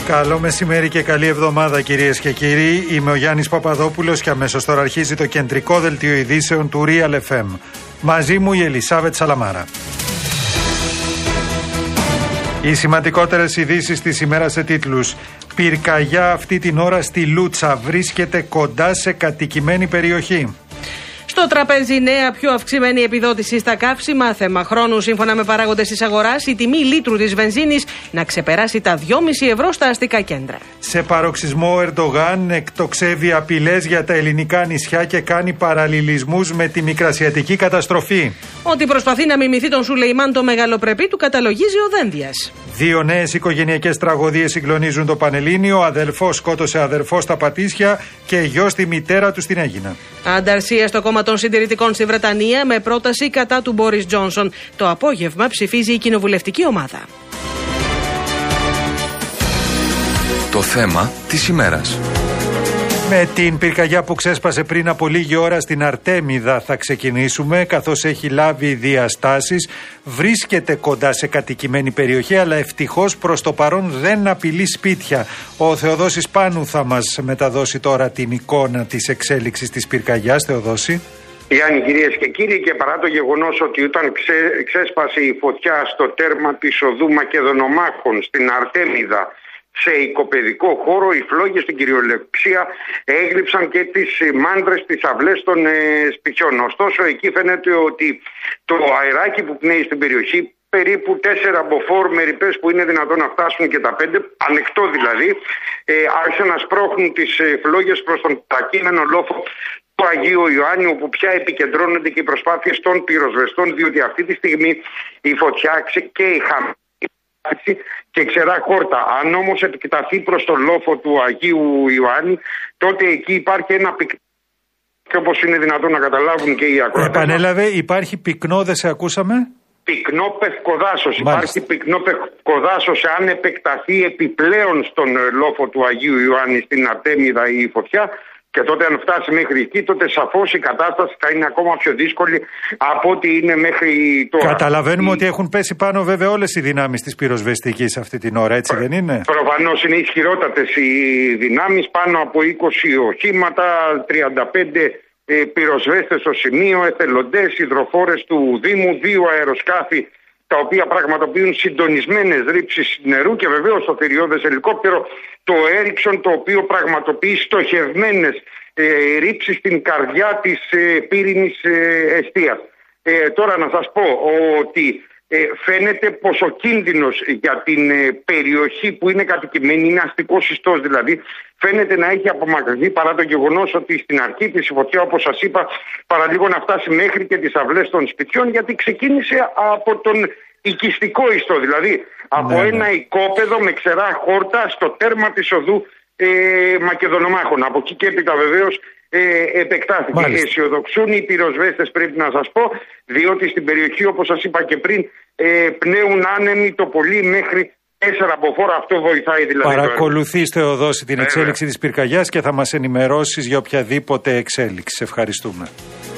Καλό μεσημέρι και καλή εβδομάδα, κυρίες και κύριοι. Είμαι ο Γιάννης Παπαδόπουλος και αμέσως τώρα αρχίζει το κεντρικό δελτίο ειδήσεων του Real FM. Μαζί μου η Ελισάβετ Σαλαμάρα. Οι σημαντικότερες ειδήσεις της ημέρας σε τίτλους. Πυρκαγιά αυτή την ώρα στη Λούτσα, βρίσκεται κοντά σε κατοικημένη περιοχή. Στο τραπέζι νέα πιο αυξημένη επιδότηση στα καύσιμα, θέμα χρόνου σύμφωνα με παράγοντες της αγοράς, η τιμή λίτρου της βενζίνης να ξεπεράσει τα 2,5 ευρώ στα αστικά κέντρα. Σε παροξισμό ο Ερντογάν εκτοξεύει απειλές για τα ελληνικά νησιά και κάνει παραλληλισμούς με τη μικρασιατική καταστροφή. Ότι προσπαθεί να μιμηθεί τον Σουλεϊμάν το μεγαλοπρεπή του καταλογίζει ο Δένδιας. 2 νέες οικογενειακές τραγωδίες συγκλονίζουν το Πανελλήνιο. Αδελφός σκότωσε αδερφό στα Πατήσια και γιος τη μητέρα του στην Αίγινα. Ανταρσία στο κόμμα των συντηρητικών στη Βρετανία με πρόταση κατά του Μπόρις Τζόνσον. Το απόγευμα ψηφίζει η κοινοβουλευτική ομάδα. Το θέμα της ημέρας. Με την πυρκαγιά που ξέσπασε πριν από λίγη ώρα στην Αρτέμιδα θα ξεκινήσουμε, καθώς έχει λάβει διαστάσεις. Βρίσκεται κοντά σε κατοικημένη περιοχή, αλλά ευτυχώς προς το παρόν δεν απειλεί σπίτια. Ο Θεοδόσης Πάνου θα μας μεταδώσει τώρα την εικόνα της εξέλιξης της πυρκαγιάς. Θεοδόση. Γιάννη, κυρίες και κύριοι, και παρά το γεγονός ότι όταν ξέσπασε η φωτιά στο τέρμα της οδού Μακεδονομάχων στην Αρτέμιδα, σε οικοπαιδικό χώρο, οι φλόγες στην κυριολεξία έγλειψαν και τις μάντρες, τις αυλές των σπιτιών. Ωστόσο, εκεί φαίνεται ότι το αεράκι που πνέει στην περιοχή, περίπου 4 μποφόρ με ρηπές που είναι δυνατόν να φτάσουν και τα 5, ανεκτό δηλαδή, άρχισαν να σπρώχνουν τις φλόγες προς τον παρακείμενο λόφο του Αγίου Ιωάννη, όπου πια επικεντρώνονται και οι προσπάθειες των πυροσβεστών, διότι αυτή τη στιγμή η φωτιά και η και ξερά χόρτα. Αν όμως επεκταθεί προς τον λόφο του Αγίου Ιωάννη, τότε εκεί υπάρχει ένα πυκνό, και όπως είναι δυνατόν να καταλάβουν και οι ακροατές. Επανέλαβε, υπάρχει πυκνό, δεν σε ακούσαμε. Πυκνό πευκοδάσος. Υπάρχει πυκνό πευκοδάσος. Αν επεκταθεί επιπλέον στον λόφο του Αγίου Ιωάννη στην Αρτέμιδα η φωτιά, και τότε αν φτάσει μέχρι εκεί, τότε σαφώς η κατάσταση θα είναι ακόμα πιο δύσκολη από ό,τι είναι μέχρι τώρα. Καταλαβαίνουμε ότι έχουν πέσει πάνω βέβαια όλες οι δυνάμεις της πυροσβεστικής αυτή την ώρα, έτσι δεν είναι? Προφανώς είναι ισχυρότατες οι δυνάμεις, πάνω από 20 οχήματα, 35 πυροσβέστες στο σημείο, εθελοντές, υδροφόρες του Δήμου, 2 αεροσκάφη τα οποία πραγματοποιούν συντονισμένες ρήψεις νερού και βεβαίως το θηριώδες ελικόπτερο, το Έριξον, το οποίο πραγματοποιεί στοχευμένες ρήψεις στην καρδιά της πύρινης εστίας. Τώρα να σας πω ότι φαίνεται πως ο κίνδυνος για την περιοχή που είναι κατοικημένη, είναι αστικός ιστός δηλαδή, φαίνεται να έχει απομακρυνθεί, παρά το γεγονός ότι στην αρχή της φωτιά, όπως σας είπα, παραλίγο να φτάσει μέχρι και τις αυλές των σπιτιών, γιατί ξεκίνησε από τον οικιστικό ιστό, δηλαδή από ένα οικόπεδο με ξερά χόρτα στο τέρμα της οδού Μακεδονομάχων. Από εκεί και έπειτα βεβαίως επεκτάθηκε. Αισιοδοξούν οι πυροσβέστες, πρέπει να σας πω, διότι στην περιοχή, όπως σας είπα και πριν, πνέουν άνεμοι το πολύ μέχρι 4 μποφόρ. Αυτό βοηθάει δηλαδή. Παρακολουθείς, Θεοδόση, την εξέλιξη της πυρκαγιάς και θα μας ενημερώσεις για οποιαδήποτε εξέλιξη. Ευχαριστούμε.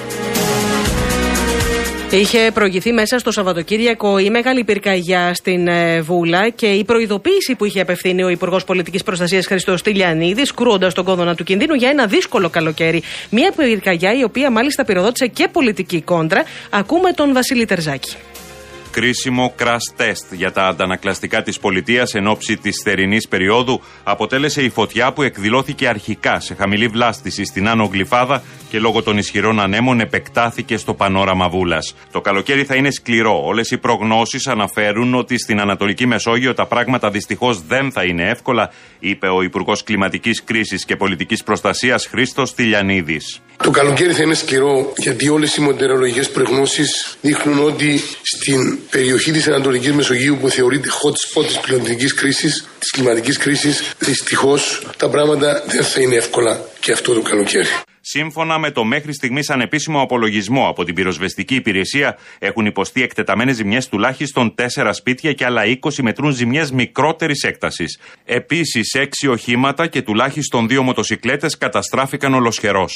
Είχε προηγηθεί μέσα στο Σαββατοκύριακο η μεγάλη πυρκαγιά στην Βούλα και η προειδοποίηση που είχε απευθύνει ο Υπουργός Πολιτικής Προστασίας Χριστός Τηλιανίδης, κρούοντας τον κόδωνα του κινδύνου για ένα δύσκολο καλοκαίρι. Μια πυρκαγιά η οποία μάλιστα πυροδότησε και πολιτική κόντρα. Ακούμε τον Βασίλη Τερζάκη. Κρίσιμο crash test για τα αντανακλαστικά της πολιτείας εν ώψη της θερινής περίοδου αποτέλεσε η φωτιά που εκδηλώθηκε αρχικά σε χαμηλή βλάστηση στην Άνω Γλυφάδα και λόγω των ισχυρών ανέμων επεκτάθηκε στο πανόραμα Βούλας. Το καλοκαίρι θα είναι σκληρό. Όλες οι προγνώσεις αναφέρουν ότι στην Ανατολική Μεσόγειο τα πράγματα δυστυχώς δεν θα είναι εύκολα, είπε ο Υπουργός Κλιματικής Κρίσης και Πολιτικής Προστασίας Χρήστος Τηλιανίδης. Το καλοκαίρι θα είναι σκληρό, γιατί όλες οι μετεωρολογικές προγνώσεις δείχνουν ότι στην περιοχή της Ανατολικής Μεσογείου, που θεωρείται hot spot της πληθυντικής κρίσης, της κλιματικής κρίσης, δυστυχώς τα πράγματα δεν θα είναι εύκολα και αυτό το καλοκαίρι. Σύμφωνα με το μέχρι στιγμής ανεπίσημο απολογισμό από την πυροσβεστική υπηρεσία, έχουν υποστεί εκτεταμένες ζημιές τουλάχιστον 4 σπίτια και άλλα 20 μετρούν ζημιές μικρότερης έκτασης. Επίσης, 6 οχήματα και τουλάχιστον 2 μοτοσικλέτες καταστράφηκαν ολοσχερώς.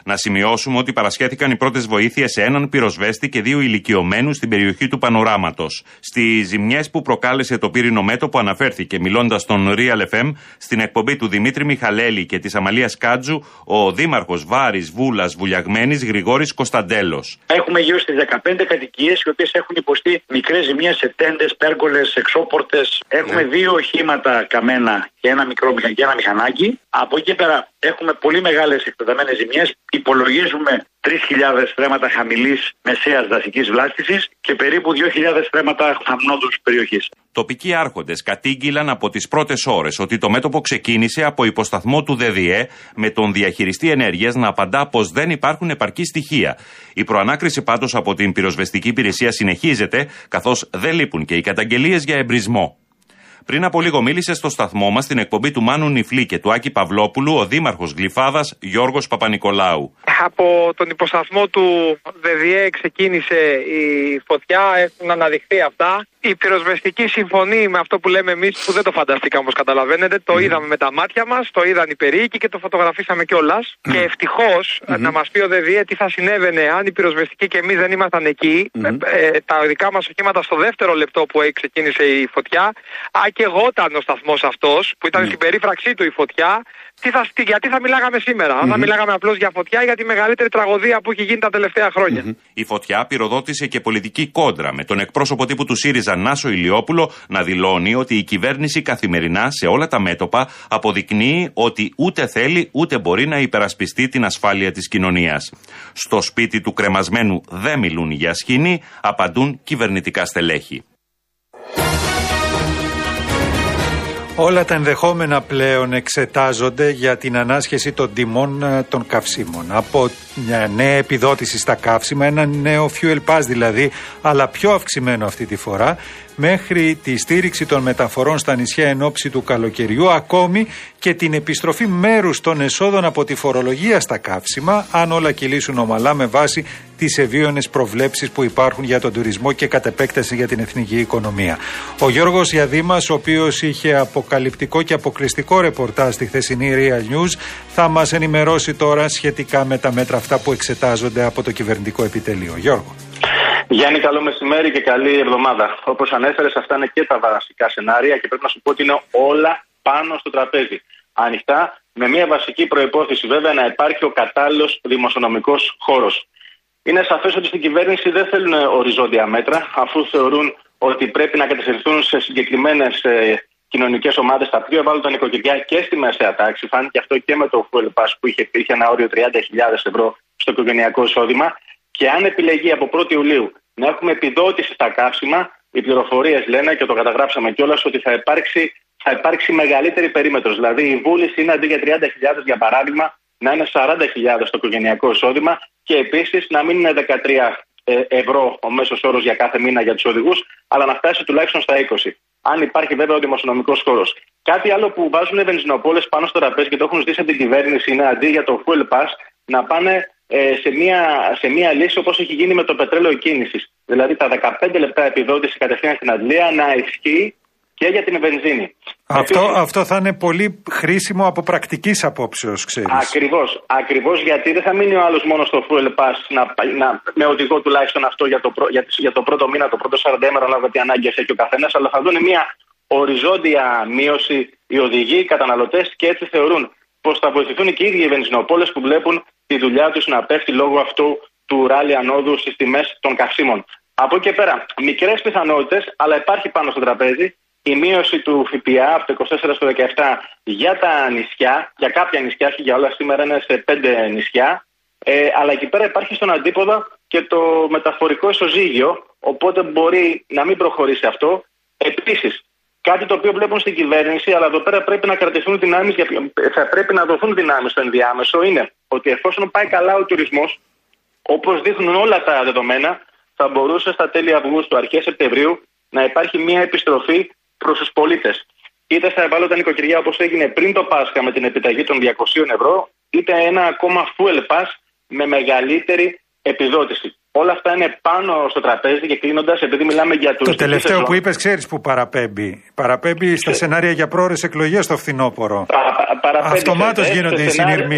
Να σημειώσουμε ότι παρασχέθηκαν οι πρώτες βοήθειες σε έναν πυροσβέστη και 2 ηλικιωμένους στην περιοχή του Πανοράματος. Στις ζημιές που προκάλεσε το πύρινο μέτωπο αναφέρθηκε, μιλώντας στον Real FM, στην εκπομπή του Δημήτρη Μιχαλέλη και της Αμαλίας Κάτζου, ο δήμαρχος Βάρης Βούλας Βουλιαγμένης Γρηγόρης Κωνσταντέλος. Έχουμε γύρω στις 15 κατοικίες οι οποίες έχουν υποστεί μικρές ζημίες σε τέντες, πέργολες, εξώπορτες. Έχουμε 2 οχήματα καμένα και ένα μηχανάκι. Από εκεί πέρα έχουμε πολύ μεγάλες εκτεταμένες ζημιές. Υπολογίζουμε 3.000 στρέμματα χαμηλής μεσαίας δασικής βλάστησης και περίπου 2.000 στρέμματα χαμνόδους περιοχής. Τοπικοί άρχοντες κατήγγειλαν από τις πρώτες ώρες ότι το μέτωπο ξεκίνησε από υποσταθμό του ΔΔΕ με τον διαχειριστή ενέργειας να απαντά πως δεν υπάρχουν επαρκή στοιχεία. Η προανάκριση πάντως από την πυροσβεστική υπηρεσία συνεχίζεται, καθώς δεν λείπουν και οι καταγγελίες για εμπρισμό. Πριν από λίγο μίλησε στο σταθμό μας στην εκπομπή του Μάνου Νιφλή και του Άκη Παυλόπουλου ο δήμαρχος Γλυφάδας Γιώργος Παπανικολάου. Από τον υποσταθμό του ΔΔΕ ξεκίνησε η φωτιά, έχουν αναδειχθεί αυτά. Η πυροσβεστική συμφωνεί με αυτό που λέμε εμείς, που δεν το φανταστήκαμε όπως καταλαβαίνετε. Το είδαμε με τα μάτια μας, το είδαν οι περίοικοι και το φωτογραφίσαμε κιόλας. Και ευτυχώς να μας πει ο ΔΔΕ τι θα συνέβαινε αν οι πυροσβεστικοί και εμείς δεν ήμασταν εκεί. Τα δικά μας οχήματα στο δεύτερο λεπτό που ξεκίνησε η φωτιά. Ακεγόταν ο σταθμός αυτός που ήταν στην περίφραξή του η φωτιά. Γιατί θα μιλάγαμε σήμερα, αν θα μιλάγαμε απλώς για φωτιά ή για τη μεγαλύτερη τραγωδία που έχει γίνει τα τελευταία χρόνια. Η φωτιά πυροδότησε και πολιτική κόντρα, με τον εκπρόσωπο τύπου του ΣΥΡΙΖΑ Νάσο Ηλιόπουλο να δηλώνει ότι η κυβέρνηση καθημερινά σε όλα τα μέτωπα αποδεικνύει ότι ούτε θέλει ούτε μπορεί να υπερασπιστεί την ασφάλεια της κοινωνίας. Στο σπίτι του κρεμασμένου δεν μιλούν για σκηνή, απαντούν κυβερνητικά στελέχη. Όλα τα ενδεχόμενα πλέον εξετάζονται για την ανάσχεση των τιμών των καυσίμων. Από μια νέα επιδότηση στα καύσιμα, ένα νέο fuel pass δηλαδή, αλλά πιο αυξημένο αυτή τη φορά, μέχρι τη στήριξη των μεταφορών στα νησιά εν ώψη του καλοκαιριού, ακόμη και την επιστροφή μέρους των εσόδων από τη φορολογία στα καύσιμα, αν όλα κυλήσουν ομαλά με βάση τις ευίωνες προβλέψεις που υπάρχουν για τον τουρισμό και κατ' επέκταση για την εθνική οικονομία. Ο Γιώργος Γιαδήμας, ο οποίος είχε αποκαλυπτικό και αποκλειστικό ρεπορτάζ στη χθεσινή Real News, θα μας ενημερώσει τώρα σχετικά με τα μέτρα αυτά που εξετάζονται από το κυβερνητικό επιτελείο. Γιώργο. Γιάννη, καλό μεσημέρι και καλή εβδομάδα. Όπως ανέφερες, αυτά είναι και τα βασικά σενάρια και πρέπει να σου πω ότι είναι όλα πάνω στο τραπέζι. Ανοιχτά, με μια βασική προϋπόθεση βέβαια να υπάρχει ο κατάλληλος δημοσιονομικός χώρος. Είναι σαφές ότι στην κυβέρνηση δεν θέλουν οριζόντια μέτρα, αφού θεωρούν ότι πρέπει να κατευθυνθούν σε συγκεκριμένες κοινωνικές ομάδες, τα πιο ευάλωτα νοικοκυριά και στη μεσαία τάξη. Φάνηκε αυτό και με το Fuel Pass που είχε ένα όριο 30.000 ευρώ στο οικογενειακό εισόδημα. Και αν επιλεγεί από 1η Ιουλίου να έχουμε επιδότηση στα καύσιμα, οι πληροφορίες λένε και το καταγράψαμε κιόλας ότι θα υπάρξει μεγαλύτερη περίμετρος. Δηλαδή η βούληση είναι αντί για 30.000 για παράδειγμα να είναι 40.000 στο οικογενειακό εισόδημα και επίσης να μην είναι 13 ευρώ ο μέσος όρος για κάθε μήνα για τους οδηγούς, αλλά να φτάσει τουλάχιστον στα 20. Αν υπάρχει βέβαια ο δημοσιονομικός χώρος. Κάτι άλλο που βάζουν οι βενζινοπόλες πάνω στο τραπέζι και το έχουν ζητήσει από την κυβέρνηση είναι αντί για το Fuel Pass να πάνε σε μια λύση όπως έχει γίνει με το πετρέλαιο κίνησης. Δηλαδή τα 15 λεπτά επιδότηση κατευθείαν στην αντλία να ισχύει και για την βενζίνη. Αυτό θα είναι πολύ χρήσιμο από πρακτικής απόψεως, ξέρεις. Ακριβώς, γιατί δεν θα μείνει ο άλλος μόνο στο Fuel Pass με οδηγό τουλάχιστον αυτό για το πρώτο μήνα, το πρώτο 40 να δω τι ανάγκες έχει ο καθένας, αλλά θα δουν μια οριζόντια μείωση οι οδηγοί, οι καταναλωτές και έτσι θεωρούν πως θα βοηθηθούν και οι ίδιοι οι βενζινοπόλες που βλέπουν τη δουλειά τους να πέφτει λόγω αυτού του ράλι ανόδου στις τιμές των καυσίμων. Από εκεί και πέρα, μικρές πιθανότητες, αλλά υπάρχει πάνω στο τραπέζι η μείωση του ΦΠΑ από το 24% στο 17% για τα νησιά, για κάποια νησιά, όχι για όλα, σήμερα είναι σε 5 νησιά, αλλά εκεί πέρα υπάρχει στον αντίποδα και το μεταφορικό ισοζύγιο, οπότε μπορεί να μην προχωρήσει αυτό. Επίσης, κάτι το οποίο βλέπουν στην κυβέρνηση, αλλά εδώ πέρα πρέπει να κρατηθούν δυνάμεις, θα πρέπει να δοθούν δυνάμεις στο ενδιάμεσο, είναι ότι εφόσον πάει καλά ο τουρισμός, όπως δείχνουν όλα τα δεδομένα, θα μπορούσε στα τέλη Αυγούστου, αρχές Σεπτεμβρίου, να υπάρχει μια επιστροφή προς τους πολίτες. Είτε στα ευάλωτα νοικοκυριά όπως έγινε πριν το Πάσχα με την επιταγή των 200 ευρώ, είτε ένα ακόμα Fuel Pass με μεγαλύτερη επιδότηση. Όλα αυτά είναι πάνω στο τραπέζι και κλείνοντας, επειδή μιλάμε για τουριστική. Το τελευταίο που είπες, ξέρεις που παραπέμπει. Παραπέμπει στα σενάρια για πρόορες εκλογές στο φθινόπωρο. Αυτομάτως γίνονται οι συνειρμοί.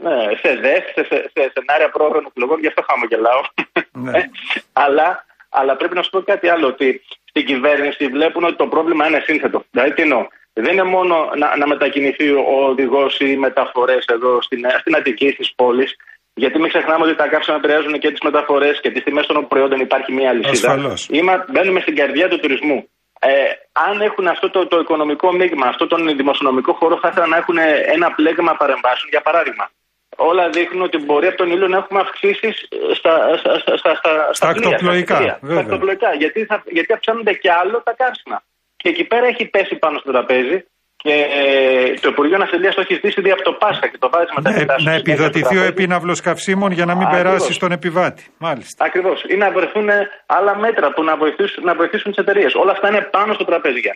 σε ΔΕΘ, σε σενάρια πρόγραμμα εκλογών, γι' αυτό χαμογελάω. Ναι. αλλά πρέπει να σου πω κάτι άλλο, ότι στην κυβέρνηση βλέπουν ότι το πρόβλημα είναι σύνθετο. Δηλαδή τι εννοώ. Δεν είναι μόνο να μετακινηθεί ο οδηγός ή οι μεταφορές εδώ στην Αττική, στις πόλεις. Γιατί μην ξεχνάμε ότι τα καύσιμα επηρεάζουν και τις μεταφορές και τις τιμές των προϊόντων, υπάρχει μια αλυσίδα. Μπαίνουμε στην καρδιά του τουρισμού. Αν έχουν αυτό το οικονομικό μείγμα, αυτό τον δημοσιονομικό χώρο, θα ήθελα να έχουν ένα πλέγμα παρεμβάσεων. Για παράδειγμα, όλα δείχνουν ότι μπορεί από τον ήλιο να έχουμε αυξήσεις στα ακτοπλοϊκά. Γιατί αυξάνονται και άλλο τα καύσιμα. Και εκεί πέρα έχει πέσει πάνω στο τραπέζι. Και το Υπουργείο Ναυτιλίας το έχει ζητήσει δι' από το Πάσχα και το βάζει μετά. Να επιδοτηθεί ο επίναυλος καυσίμων για να μην περάσει στον επιβάτη. Μάλιστα. Ακριβώς. Ή να βρεθούν άλλα μέτρα που να βοηθήσουν τις εταιρείες. Όλα αυτά είναι πάνω στο τραπέζι, Γιάννη.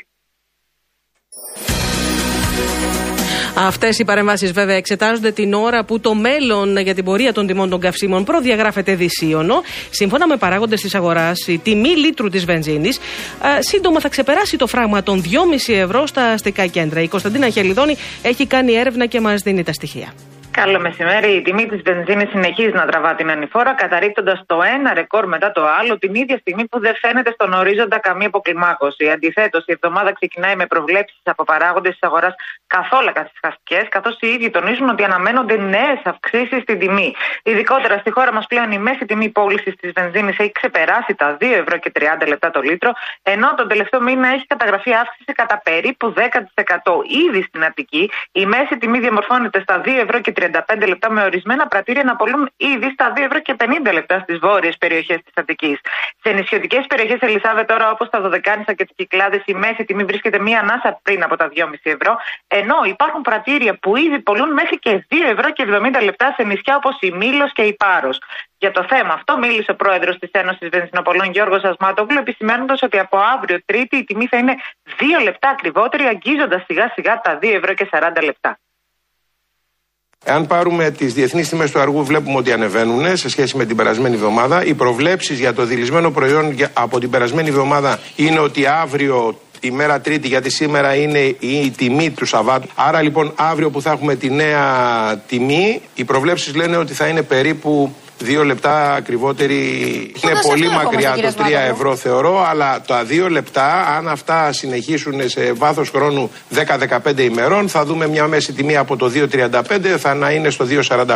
Αυτές οι παρεμβάσεις βέβαια εξετάζονται την ώρα που το μέλλον για την πορεία των τιμών των καυσίμων προδιαγράφεται δυσίωνο. Σύμφωνα με παράγοντες της αγοράς, η τιμή λίτρου της βενζίνης σύντομα θα ξεπεράσει το φράγμα των 2,5 ευρώ στα αστικά κέντρα. Η Κωνσταντίνα Χελιδόνη έχει κάνει έρευνα και μας δίνει τα στοιχεία. Καλό μεσημέρι. Η τιμή της βενζίνης συνεχίζει να τραβά την ανηφόρα, καταρρίπτοντας το ένα ρεκόρ μετά το άλλο, την ίδια στιγμή που δεν φαίνεται στον ορίζοντα καμία αποκλιμάκωση. Αντιθέτως, η εβδομάδα ξεκινάει με προβλέψεις από παράγοντες της αγοράς καθόλου καθυσχαστικές, καθώς οι ίδιοι τονίζουν ότι αναμένονται νέες αυξήσεις στην τιμή. Ειδικότερα στη χώρα μας πλέον η μέση τιμή πώλησης της βενζίνης έχει ξεπεράσει τα 2 ευρώ και 30 λεπτά το λίτρο, ενώ τον τελευταίο μήνα έχει καταγραφεί αύξηση κατά περίπου 10%. Ήδη στην Αττική η μέση τιμή διαμορφώνεται στα 2 ευρώ και 35 λεπτά, με ορισμένα πρατήρια να πωλούν ήδη στα 2 ευρώ και 50 λεπτά στις βόρειες περιοχές της Αττικής. Σε νησιωτικές περιοχές Ελισάβε τώρα, όπως τα Δωδεκάνησα και τις Κυκλάδες, η μέση τιμή βρίσκεται μία ανάσα πριν από τα 2,5 ευρώ, ενώ υπάρχουν πρατήρια που ήδη πωλούν μέχρι και 2 ευρώ και 70 λεπτά σε νησιά όπως η Μήλος και η Πάρος. Για το θέμα αυτό μίλησε ο πρόεδρος της Ένωσης Βενζινοπολών Γιώργος Ασμάτογλου, επισημαίνοντας ότι από αύριο Τρίτη η τιμή θα είναι 2 λεπτά ακριβότερη, αγγίζοντας σιγά σιγά τα 2 ευρώ και 40 λεπτά. Εάν πάρουμε τις διεθνείς τιμές του αργού, βλέπουμε ότι ανεβαίνουν σε σχέση με την περασμένη εβδομάδα. Οι προβλέψεις για το δειλισμένο προϊόν από την περασμένη εβδομάδα είναι ότι αύριο, τη μέρα Τρίτη, γιατί σήμερα είναι η τιμή του Σαββάτου. Άρα λοιπόν αύριο που θα έχουμε τη νέα τιμή, οι προβλέψεις λένε ότι θα είναι περίπου 2 λεπτά ακριβότερη. Είναι πολύ μακριά το 3 ευρώ θεωρώ, αλλά τα 2 λεπτά, αν αυτά συνεχίσουν σε βάθος χρόνου 10-15 ημερών, θα δούμε μια μέση τιμή από το 2,35 θα να είναι στο 2,45.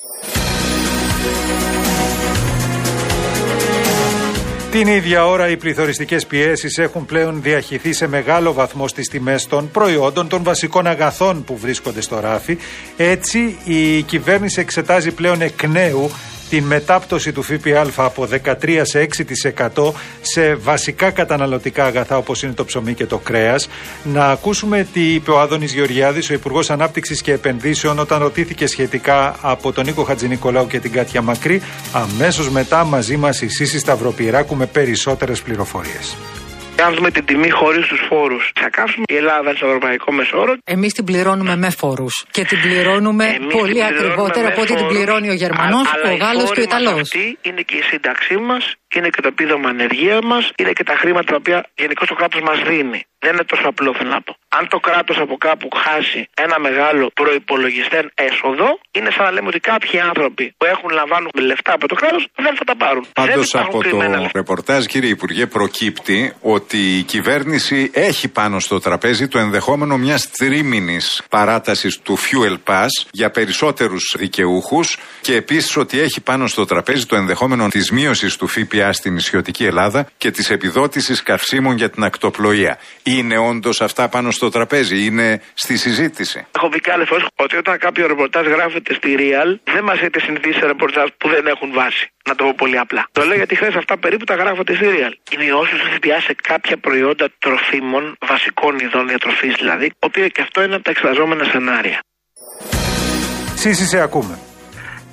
Την ίδια ώρα οι πληθωριστικές πιέσεις έχουν πλέον διαχυθεί σε μεγάλο βαθμό στις τιμές των προϊόντων, των βασικών αγαθών που βρίσκονται στο ράφι. Έτσι η κυβέρνηση εξετάζει πλέον εκ νέου την μετάπτωση του ΦΠΑ από 13% σε 6% σε βασικά καταναλωτικά αγαθά όπως είναι το ψωμί και το κρέας. Να ακούσουμε τι είπε ο Άδωνης Γεωργιάδης, ο Υπουργός Ανάπτυξης και Επενδύσεων, όταν ρωτήθηκε σχετικά από τον Νίκο Χατζηνικολάου και την Κάτια Μακρύ. Αμέσως μετά μαζί μας η Σύση Σταυροπυράκου με περισσότερες πληροφορίες. Αν δούμε την τιμή χωρίς τους φόρους, θα κάψουμε η Ελλάδα στο ευρωπαϊκό μεσόωρο. Εμείς την πληρώνουμε με φόρους. Και την πληρώνουμε πολύ ακριβότερα από ό,τι την πληρώνει ο Γερμανός, ο Γάλλος και ο Ιταλός. Αυτή είναι και η σύνταξή μας, είναι και το επίδομα ανεργία μας, είναι και τα χρήματα τα οποία γενικώς το κράτος μας δίνει. Δεν είναι τόσο απλό, θέλω να πω. Αν το κράτος από κάπου χάσει ένα μεγάλο προϋπολογιστέν έσοδο, είναι σαν να λέμε ότι κάποιοι άνθρωποι που έχουν λαμβάνουν λεφτά από το κράτος δεν θα τα πάρουν. Πάντως από το ρεπορτάζ, κύριε Υπουργέ, προκύπτει ότι η κυβέρνηση έχει πάνω στο τραπέζι το ενδεχόμενο μιας τρίμηνης παράτασης του Fuel Pass για περισσότερους δικαιούχους και επίσης ότι έχει πάνω στο τραπέζι το ενδεχόμενο της μείωσης του ΦΠΑ στην νησιωτική Ελλάδα και της επιδότησης καυσίμων για την ακτοπλοεία. Είναι όντως αυτά πάνω στο τραπέζι, είναι στη συζήτηση? Έχω πει και άλλες φορές ότι όταν κάποιο ρεπορτάζ γράφεται στη Real, δεν μας έχετε συνηθίσει σε ρεπορτάζ που δεν έχουν βάση. Να το πω πολύ απλά. Το λέω γιατί χθες αυτά περίπου τα γράφονται στη Real. Οι μειώσεις του ΦΠΑ σε κάποια προϊόντα τροφίμων, βασικών ειδών διατροφής δηλαδή, ότι και αυτό είναι από τα εξεταζόμενα σενάρια. Σύση, σε ακούμε.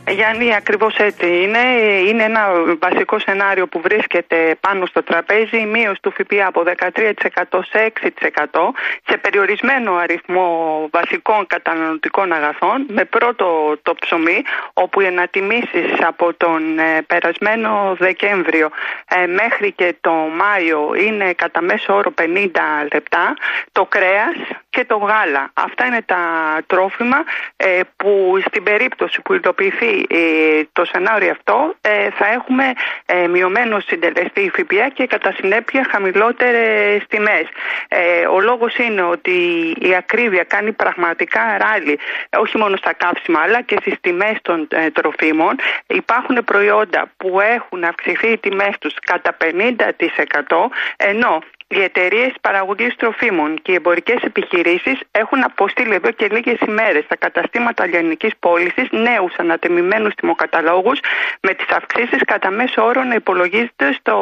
Γιάννη, ακριβώς έτσι είναι. Είναι ένα βασικό σενάριο που βρίσκεται πάνω στο τραπέζι. Η μείωση του ΦΠΑ από 13% σε 6% σε περιορισμένο αριθμό βασικών καταναλωτικών αγαθών. Με πρώτο το ψωμί, όπου οι ανατιμήσεις από τον περασμένο Δεκέμβριο μέχρι και το Μάιο είναι κατά μέσο όρο 50 λεπτά. Το κρέας και το γάλα. Αυτά είναι τα τρόφιμα που στην περίπτωση που υλοποιηθεί το σενάριο αυτό θα έχουμε μειωμένο συντελεστή ΦΠΑ και κατά συνέπεια χαμηλότερες τιμές. Ο λόγος είναι ότι η ακρίβεια κάνει πραγματικά ράλι όχι μόνο στα καύσιμα αλλά και στις τιμές των τροφίμων. Υπάρχουν προϊόντα που έχουν αυξηθεί οι τιμές τους κατά 50% ενώ οι εταιρείες παραγωγής τροφίμων και οι εμπορικές επιχειρήσεις έχουν αποστείλει εδώ και λίγες ημέρες στα καταστήματα λιανικής πώλησης νέους ανατιμημένους τιμοκαταλόγους με τις αυξήσεις κατά μέσο όρο να υπολογίζεται στο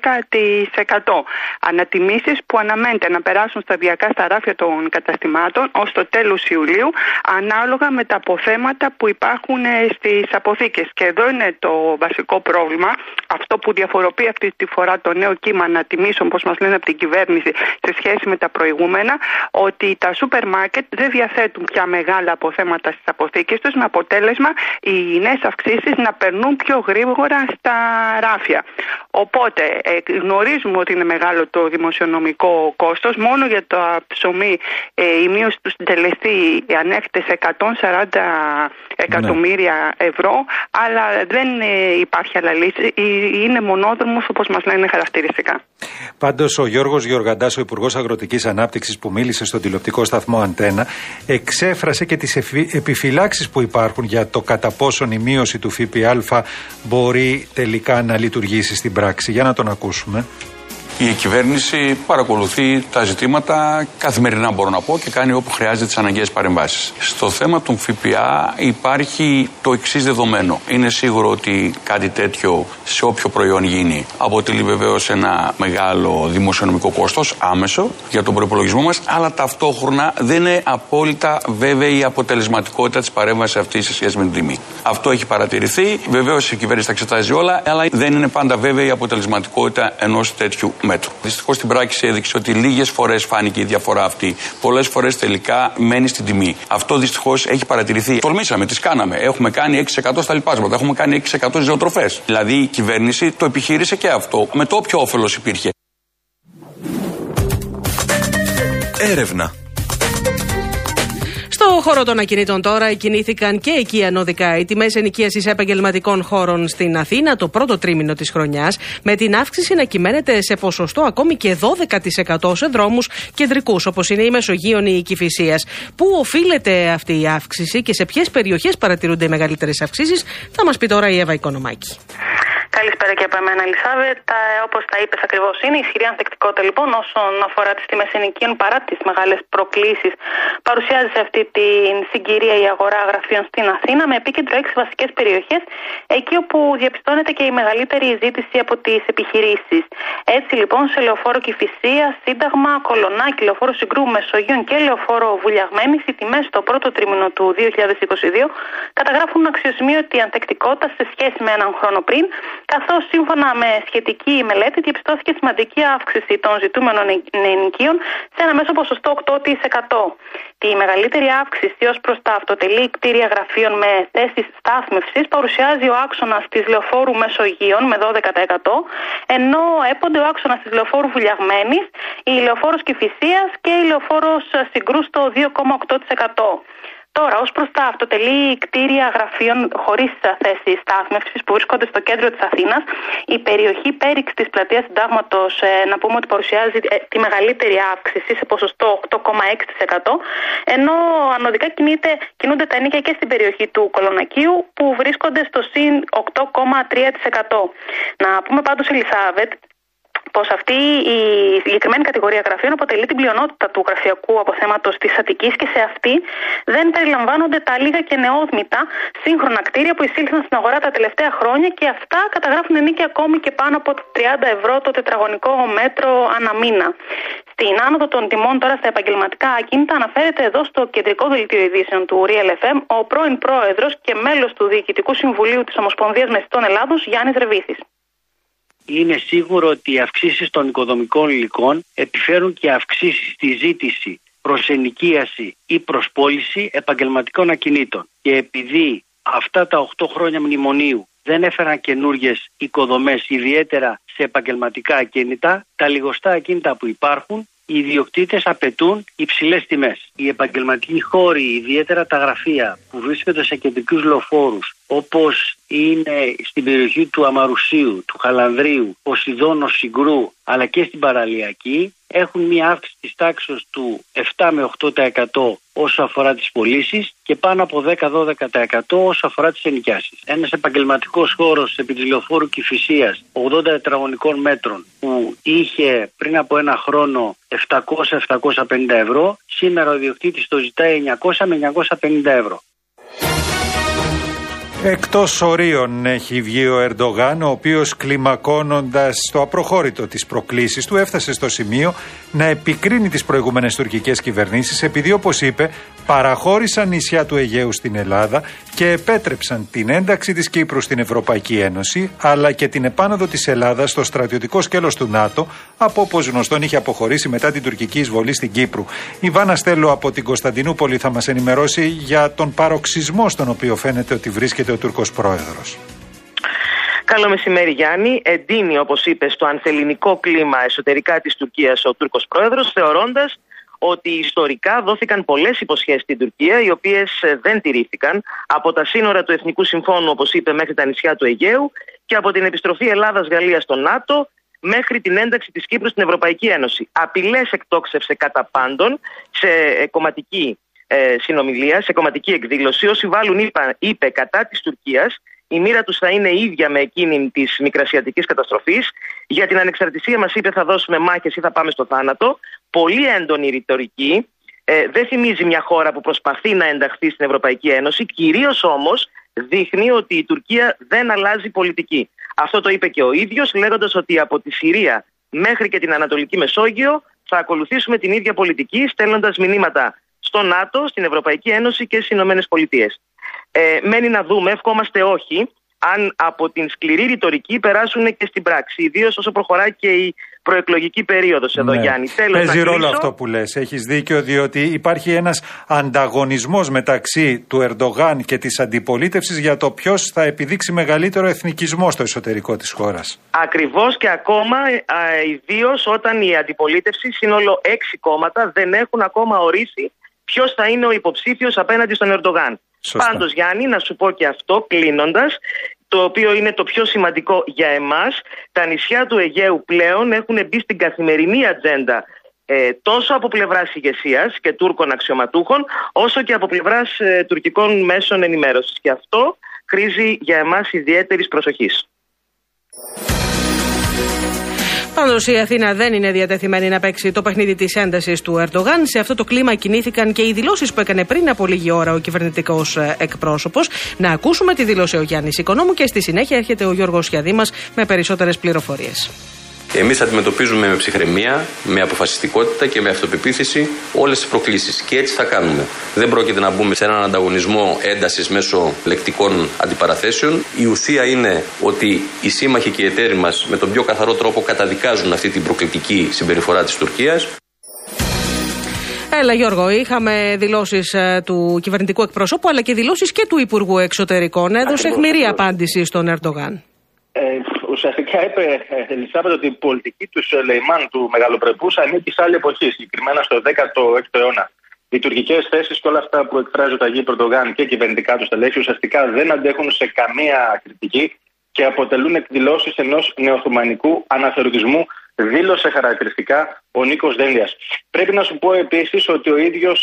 10%. Ανατιμήσεις που αναμένεται να περάσουν σταδιακά στα ράφια των καταστημάτων ως το τέλος Ιουλίου ανάλογα με τα αποθέματα που υπάρχουν στις αποθήκες. Και εδώ είναι το βασικό πρόβλημα, αυτό που διαφοροποιεί αυτή τη φορά το νέο κύμα ανατιμήσεων, όπως μας λένε από την κυβέρνηση σε σχέση με τα προηγούμενα, ότι τα σούπερ μάρκετ δεν διαθέτουν πια μεγάλα αποθέματα στις αποθήκες τους, με αποτέλεσμα οι νέες αυξήσεις να περνούν πιο γρήγορα στα ράφια. Οπότε γνωρίζουμε ότι είναι μεγάλο το δημοσιονομικό κόστος. Μόνο για το ψωμί η μείωση του συντελεστή ανέρχεται σε 140 εκατομμύρια ευρώ, αλλά δεν υπάρχει άλλα λύση. Είναι μονόδρομος, όπως μας λένε χαρακτηριστικά. Πάντως ο Γιώργος Γεωργαντάς, ο Υπουργός Αγροτικής Ανάπτυξης που μίλησε στον τηλεοπτικό σταθμό Αντένα, εξέφρασε και τις επιφυλάξεις που υπάρχουν για το κατά πόσον η μείωση του ΦΠΑ μπορεί τελικά να λειτουργήσει στην πράξη. Για να τον ακούσουμε. Η κυβέρνηση παρακολουθεί τα ζητήματα καθημερινά, μπορώ να πω, και κάνει όπου χρειάζεται τις αναγκαίες παρεμβάσεις. Στο θέμα του ΦΠΑ υπάρχει το εξής δεδομένο. Είναι σίγουρο ότι κάτι τέτοιο σε όποιο προϊόν γίνει αποτελεί βεβαίως ένα μεγάλο δημοσιονομικό κόστος, άμεσο, για τον προϋπολογισμό μας, αλλά ταυτόχρονα δεν είναι απόλυτα βέβαιη η αποτελεσματικότητα της παρέμβασης αυτής σε σχέση με την τιμή. Αυτό έχει παρατηρηθεί. Βεβαίως η κυβέρνηση τα εξετάζει όλα, αλλά δεν είναι πάντα βέβαιη η αποτελεσματικότητα ενός τέτοιου μέτρου. Δυστυχώς στην πράξη έδειξε ότι λίγες φορές φάνηκε η διαφορά αυτή. Πολλές φορές τελικά μένει στην τιμή. Αυτό δυστυχώς έχει παρατηρηθεί. Τολμήσαμε, τις κάναμε. Έχουμε κάνει 6% στα λοιπάσματα, έχουμε κάνει 6% στις ζωοτροφές. Δηλαδή η κυβέρνηση το επιχείρησε και αυτό με το όποιο όφελος υπήρχε. Έρευνα. Στο χώρο των ακινήτων τώρα κινήθηκαν και εκεί ανωδικά οι τιμές ενοικίασης επαγγελματικών χώρων στην Αθήνα το πρώτο τρίμηνο της χρονιάς, με την αύξηση να κυμαίνεται σε ποσοστό ακόμη και 12% σε δρόμους κεντρικούς όπως είναι η Μεσογείων ή η Κηφισίας. Πού οφείλεται αυτή η αύξηση και σε ποιες περιοχές παρατηρούνται οι μεγαλύτερες αυξήσεις, θα μας πει τώρα η Εύα Οικονομάκη. Καλησπέρα και από εμένα, Ελισάβετ. Όπως τα είπες ακριβώς, είναι η ισχυρή ανθεκτικότητα λοιπόν όσον αφορά τις τιμές ενοικίων παρά τις μεγάλες προκλήσεις. Παρουσιάζει σε αυτή την συγκυρία η αγορά γραφείων στην Αθήνα με επίκεντρο 6 βασικές περιοχές, εκεί όπου διαπιστώνεται και η μεγαλύτερη ζήτηση από τις επιχειρήσεις. Έτσι λοιπόν σε λεωφόρο Κηφισίας, Σύνταγμα, Κολονάκι, λεωφόρο Συγκρού, Μεσογείων και λεωφόρο Βουλιαγμένης, οι τιμές στο πρώτο τρίμηνο του 2022 καταγράφουν αξιοσημείωτη ανθεκτικότητα σε σχέση με έναν χρόνο πριν, καθώς σύμφωνα με σχετική μελέτη διαπιστώθηκε σημαντική αύξηση των ζητούμενων ενοικίων σε ένα μέσο ποσοστό 8%. Τη μεγαλύτερη αύξηση ως προς τα αυτοτελή κτίρια γραφείων με θέσεις στάθμευσης παρουσιάζει ο άξονας της λεωφόρου Μεσογείων με 12%, ενώ έπονται ο άξονας της λεωφόρου Βουλιαγμένης, η λεωφόρος Κηφισίας και η λεωφόρος Συγκρού στο 2,8%. Τώρα, ως προς τα αυτοτελή κτίρια γραφείων χωρίς θέση στάθμευσης που βρίσκονται στο κέντρο της Αθήνας, η περιοχή Πέριξ της πλατείας Συντάγματος, να πούμε ότι παρουσιάζει τη μεγαλύτερη αύξηση σε ποσοστό 8,6%, ενώ ανωδικά κινούνται τα ενοίκια και στην περιοχή του Κολονακίου που βρίσκονται στο συν 8,3%. Να πούμε πάντως, Ελισάβετ, πως αυτή η συγκεκριμένη κατηγορία γραφείων αποτελεί την πλειονότητα του γραφειακού αποθέματος της Αττικής και σε αυτή δεν περιλαμβάνονται τα λίγα και νεόδμητα σύγχρονα κτίρια που εισήλθαν στην αγορά τα τελευταία χρόνια και αυτά καταγράφουν ενίκια ακόμη και πάνω από 30 ευρώ το τετραγωνικό μέτρο ανά μήνα. Την άνοδο των τιμών τώρα στα επαγγελματικά ακίνητα αναφέρεται εδώ στο κεντρικό δελτίο ειδήσεων του Real FM ο πρώην πρόεδρος και μέλος του Διοικητικού Συμβουλίου της Ομοσπονδίας Μεσητών Ελλάδος, Γιάννης Ρεβίθης. Είναι σίγουρο ότι οι αυξήσεις των οικοδομικών υλικών επιφέρουν και αυξήσεις στη ζήτηση προς ενοικίαση ή προς πώληση επαγγελματικών ακινήτων. Και επειδή αυτά τα 8 χρόνια μνημονίου δεν έφεραν καινούργιες οικοδομές, ιδιαίτερα σε επαγγελματικά ακίνητα, τα λιγοστά ακίνητα που υπάρχουν, οι ιδιοκτήτες απαιτούν υψηλές τιμές. Οι επαγγελματικοί χώροι, ιδιαίτερα τα γραφεία που βρίσκονται σε κεντρικούς λεωφόρους, όπως είναι στην περιοχή του Αμαρουσίου, του Χαλανδρίου, Ποσειδώνος, Συγκρού, αλλά και στην Παραλιακή, έχουν μια αύξηση της τάξης του 7 με 8% όσο αφορά τις πωλήσεις και πάνω από 10-12% όσο αφορά τις ενοικιάσεις. Ένας επαγγελματικός χώρος επί της λεωφόρου Κηφισίας 80 τετραγωνικών μέτρων που είχε πριν από ένα χρόνο 700-750 ευρώ, σήμερα ο ιδιοκτήτης το ζητάει 900 με 950 ευρώ. Εκτός ορίων έχει βγει ο Ερντογάν, ο οποίος κλιμακώνοντας το απροχώρητο της προκλήσης του έφτασε στο σημείο να επικρίνει τις προηγούμενες τουρκικές κυβερνήσεις επειδή, όπως είπε, παραχώρησαν νησιά του Αιγαίου στην Ελλάδα και επέτρεψαν την ένταξη της Κύπρου στην Ευρωπαϊκή Ένωση, αλλά και την επάνωδο της Ελλάδας στο στρατιωτικό σκέλος του ΝΑΤΟ, από όπως γνωστόν είχε αποχωρήσει μετά την τουρκική εισβολή στην Κύπρου. Η Βάνα Στέλο από την Κωνσταντινούπολη θα μας ενημερώσει για τον παροξισμό στον οποίο φαίνεται ότι βρίσκεται ο Τούρκος πρόεδρος. Καλό μεσημέρι, Γιάννη. Εντείνει, όπως είπε, στο ανθελληνικό κλίμα εσωτερικά της Τουρκίας ο Τούρκος πρόεδρος, θεωρώντας ότι ιστορικά δόθηκαν πολλές υποσχέσεις στην Τουρκία, οι οποίες δεν τηρήθηκαν, από τα σύνορα του Εθνικού Συμφώνου, όπως είπε, μέχρι τα νησιά του Αιγαίου και από την επιστροφή Ελλάδας-Γαλλίας στο ΝΑΤΟ μέχρι την ένταξη της Κύπρου στην Ευρωπαϊκή Ένωση. Απειλές εκτόξευσε κατά πάντων σε κομματική συνομιλία, σε κομματική εκδήλωση. Όσοι βάλουν, είπε, κατά της Τουρκίας, η μοίρα τους θα είναι ίδια με εκείνη της μικρασιατικής καταστροφής. Για την ανεξαρτησία μας, είπε, θα δώσουμε μάχες ή θα πάμε στο θάνατο. Πολύ έντονη ρητορική. Δεν θυμίζει μια χώρα που προσπαθεί να ενταχθεί στην Ευρωπαϊκή Ένωση. Κυρίως όμως δείχνει ότι η Τουρκία δεν αλλάζει πολιτική. Αυτό το είπε και ο ίδιος, λέγοντας ότι από τη Συρία μέχρι και την Ανατολική Μεσόγειο θα ακολουθήσουμε την ίδια πολιτική, στέλνοντας μηνύματα στο ΝΑΤΟ, στην Ευρωπαϊκή Ένωση και στις Ηνωμένες Πολιτείες. Μένει να δούμε, ευχόμαστε όχι, αν από την σκληρή ρητορική περάσουν και στην πράξη, ιδίως όσο προχωράει και η προεκλογική περίοδος εδώ, Γιάννη. Παίζει ρόλο αυτό που λες. Έχεις δίκιο, διότι υπάρχει ένας ανταγωνισμός μεταξύ του Ερντογάν και της αντιπολίτευσης για το ποιος θα επιδείξει μεγαλύτερο εθνικισμό στο εσωτερικό της χώρας. Ακριβώς, και ακόμα ιδίως όταν η αντιπολίτευση, σύνολο 6 κόμματα, δεν έχουν ακόμα ορίσει ποιος θα είναι ο υποψήφιος απέναντι στον Ερντογάν. Πάντως, Γιάννη, να σου πω και αυτό κλείνοντας, το οποίο είναι το πιο σημαντικό για εμάς, τα νησιά του Αιγαίου πλέον έχουν μπει στην καθημερινή ατζέντα τόσο από πλευράς ηγεσίας και Τούρκων αξιωματούχων, όσο και από πλευράς τουρκικών μέσων ενημέρωσης. Και αυτό χρήζει για εμάς ιδιαίτερης προσοχής. Πάντως η Αθήνα δεν είναι διατεθειμένη να παίξει το παιχνίδι της έντασης του Ερντογάν. Σε αυτό το κλίμα κινήθηκαν και οι δηλώσεις που έκανε πριν από λίγη ώρα ο κυβερνητικός εκπρόσωπος. Να ακούσουμε τη δήλωση ο Γιάννης Οικονόμου και στη συνέχεια έρχεται ο Γιώργος Χιαδήμας με περισσότερες πληροφορίες. Εμείς αντιμετωπίζουμε με ψυχραιμία, με αποφασιστικότητα και με αυτοπεποίθηση όλες τις προκλήσεις. Και έτσι θα κάνουμε. Δεν πρόκειται να μπούμε σε έναν ανταγωνισμό έντασης μέσω λεκτικών αντιπαραθέσεων. Η ουσία είναι ότι οι σύμμαχοι και οι εταίροι μας με τον πιο καθαρό τρόπο καταδικάζουν αυτή την προκλητική συμπεριφορά της Τουρκίας. Έλα, Γιώργο, είχαμε δηλώσεις του κυβερνητικού εκπροσώπου αλλά και δηλώσεις και του Υπουργού Εξωτερικών. Έδωσε αιχμηρή απάντηση στον Ερντογάν. Ουσιαστικά είπε Ελισάβετ ότι η πολιτική του Σουλεϊμάν, του μεγαλοπρεπούς, ανήκει σε άλλη εποχή, συγκεκριμένα στο 16ο αιώνα. Οι τουρκικές θέσεις και όλα αυτά που εκφράζει ο Ταγί Ερντογάν και κυβερνητικά του στελέχη ουσιαστικά δεν αντέχουν σε καμία κριτική και αποτελούν εκδηλώσεις ενός νεοοθωμανικού αναθεωρητισμού, δήλωσε χαρακτηριστικά ο Νίκος Δένδιας. Πρέπει να σου πω επίσης ότι ο ίδιος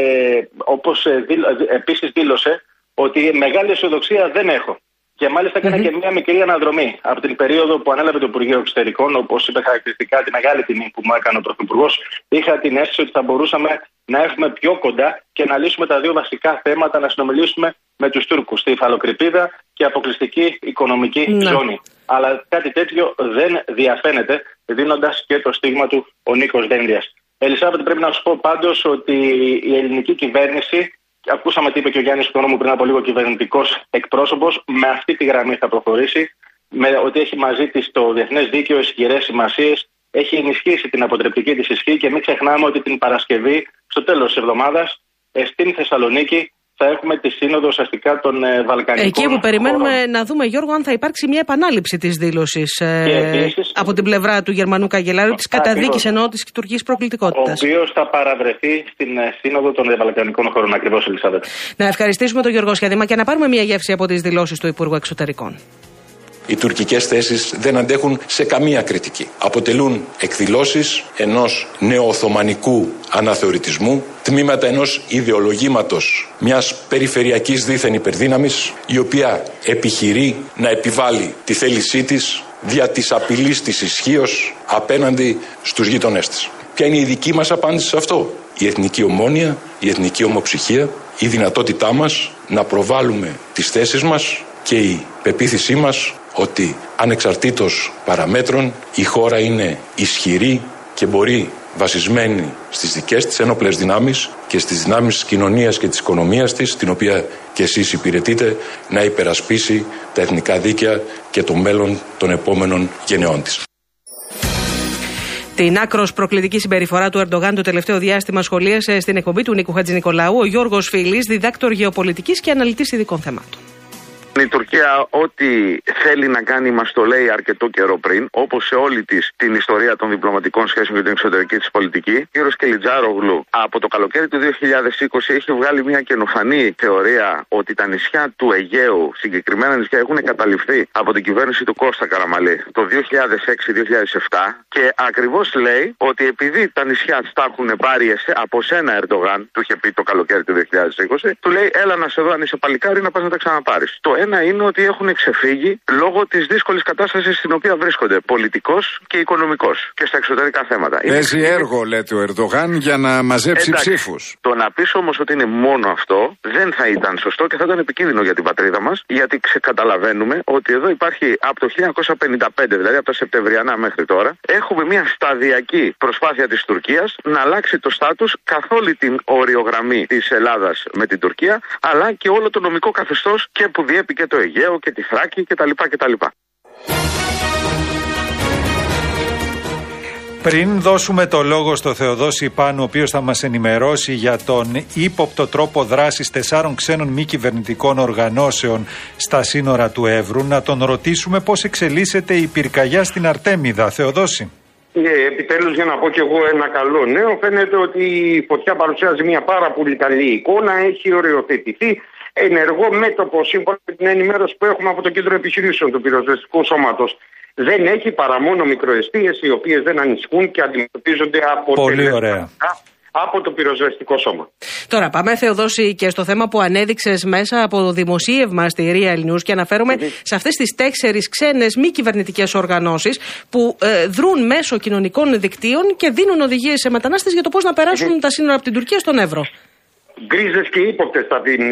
επίσης δήλωσε ότι μεγάλη αισιοδοξία δεν έχω. Και μάλιστα έκανε και μια μικρή αναδρομή από την περίοδο που ανέλαβε το Υπουργείο Εξωτερικών, όπως είπε χαρακτηριστικά, τη μεγάλη τιμή που μου έκανε ο Πρωθυπουργός. Είχα την αίσθηση ότι θα μπορούσαμε να έρθουμε πιο κοντά και να λύσουμε τα δύο βασικά θέματα, να συνομιλήσουμε με τους Τούρκους, τη υφαλοκρηπίδα και αποκλειστική οικονομική ζώνη. Αλλά κάτι τέτοιο δεν διαφαίνεται, δίνοντας και το στίγμα του ο Νίκος Δένδιας. Ελισάβετ, πρέπει να σου πω πάντως ότι η ελληνική κυβέρνηση, ακούσαμε τι είπε και ο Γιάννης Οικονόμου πριν από λίγο, κυβερνητικός εκπρόσωπος, με αυτή τη γραμμή θα προχωρήσει, με ότι έχει μαζί της το διεθνές δίκαιο, ισχυρές σημασίες, έχει ενισχύσει την αποτρεπτική της ισχύ και μην ξεχνάμε ότι την Παρασκευή, στο τέλος της εβδομάδας, στην Θεσσαλονίκη, θα έχουμε τη σύνοδο ουσιαστικά των Βαλκανικών. Εκεί που περιμένουμε να δούμε, Γιώργο, αν θα υπάρξει μια επανάληψη της δήλωσης από την πλευρά του Γερμανού Καγκελάριου, της καταδίκης εννοώ της τουρκικής προκλητικότητας. Ο οποίος θα παραβρεθεί στην σύνοδο των Βαλκανικών χωρών, ακριβώς, Ελισάβετ. Να ευχαριστήσουμε τον Γιώργο Σχέδημα και να πάρουμε μια γεύση από τις δηλώσεις του Υπουργού Εξωτερικών. Οι τουρκικές θέσεις δεν αντέχουν σε καμία κριτική. Αποτελούν εκδηλώσεις ενός νεοοθωμανικού αναθεωρητισμού, τμήματα ενός ιδεολογήματος μιας περιφερειακής δίθεν υπερδύναμης, η οποία επιχειρεί να επιβάλλει τη θέλησή της δια της απειλής της ισχύως απέναντι στους γείτονές της. Ποια είναι η δική μας απάντηση σε αυτό? Η εθνική ομόνοια, η εθνική ομοψυχία, η δυνατότητά μας να προβάλλουμε τις θέσεις μας και η πεποίθησή μας ότι ανεξαρτήτως παραμέτρων η χώρα είναι ισχυρή και μπορεί, βασισμένη στις δικές της ένοπλες δυνάμεις και στις δυνάμεις της κοινωνίας και της οικονομίας της, την οποία και εσείς υπηρετείτε, να υπερασπίσει τα εθνικά δίκαια και το μέλλον των επόμενων γενεών της. Την άκρος προκλητική συμπεριφορά του Ερντογάν το τελευταίο διάστημα σχολίασε στην εκπομπή του Νίκου Χατζηνικολαού ο Γιώργος Φίλης, διδάκτορ γεωπολιτικής και αναλυτής ειδικών θεμάτων. Η Τουρκία ό,τι θέλει να κάνει μας το λέει αρκετό καιρό πριν, όπως σε όλη της την ιστορία των διπλωματικών σχέσεων και την εξωτερική της πολιτική. Ο κύριος Κελιτζάρογλου από το καλοκαίρι του 2020 έχει βγάλει μια καινοφανή θεωρία ότι τα νησιά του Αιγαίου, συγκεκριμένα νησιά, έχουν καταληφθεί από την κυβέρνηση του Κώστα Καραμαλή το 2006-2007 και ακριβώς λέει ότι επειδή τα νησιά τα έχουν πάρει από σένα, Ερντογάν, του είχε πει το καλοκαίρι του 2020, του λέει έλα να σε δω αν είσαι παλικάρι να πας να τα ξαναπάρεις. Ένα είναι ότι έχουν ξεφύγει λόγω της δύσκολης κατάστασης στην οποία βρίσκονται πολιτικός και οικονομικός και στα εξωτερικά θέματα. Παίζει έργο, λέτε ο Ερντογάν, για να μαζέψει ψήφους. Το να πεις όμως ότι είναι μόνο αυτό δεν θα ήταν σωστό και θα ήταν επικίνδυνο για την πατρίδα μας, γιατί καταλαβαίνουμε ότι εδώ υπάρχει από το 1955, δηλαδή από τα Σεπτεμβριανά μέχρι τώρα, έχουμε μια σταδιακή προσπάθεια της Τουρκίας να αλλάξει το στάτους καθ' όλη την οριογραμμή της Ελλάδας με την Τουρκία, αλλά και όλο το νομικό καθεστώς και που διέπει και το Αιγαίο και τη Θράκη κτλ. Πριν δώσουμε το λόγο στο Θεοδόση Πάνου, ο οποίος θα μας ενημερώσει για τον ύποπτο τρόπο δράσης 4 ξένων μη κυβερνητικών οργανώσεων στα σύνορα του Εύρου, να τον ρωτήσουμε πώς εξελίσσεται η πυρκαγιά στην Αρτέμιδα. Θεοδόση. Επιτέλους, για να πω κι εγώ ένα καλό νέο, φαίνεται ότι η φωτιά παρουσιάζει μια πάρα πολύ καλή εικόνα, έχει οριοθετηθεί. Ενεργό μέτωπο, σύμφωνα με την ενημέρωση που έχουμε από το Κέντρο Επιχειρήσεων του Πυροσβεστικού Σώματος. Δεν έχει παρά μόνο μικροαιστείες οι οποίες δεν ανησυχούν και αντιμετωπίζονται από το Πυροσβεστικό Σώμα. Τώρα πάμε, Θεοδόση, και στο θέμα που ανέδειξες μέσα από το δημοσίευμα στη Real News και αναφέρομαι σε αυτές τις 4 ξένες μη κυβερνητικές οργανώσεις που δρούν μέσω κοινωνικών δικτύων και δίνουν οδηγίες σε μετανάστες για το πώς να περάσουν τα σύνορα από την Τουρκία στον Εύρο. Γκρίζες και ύποπτες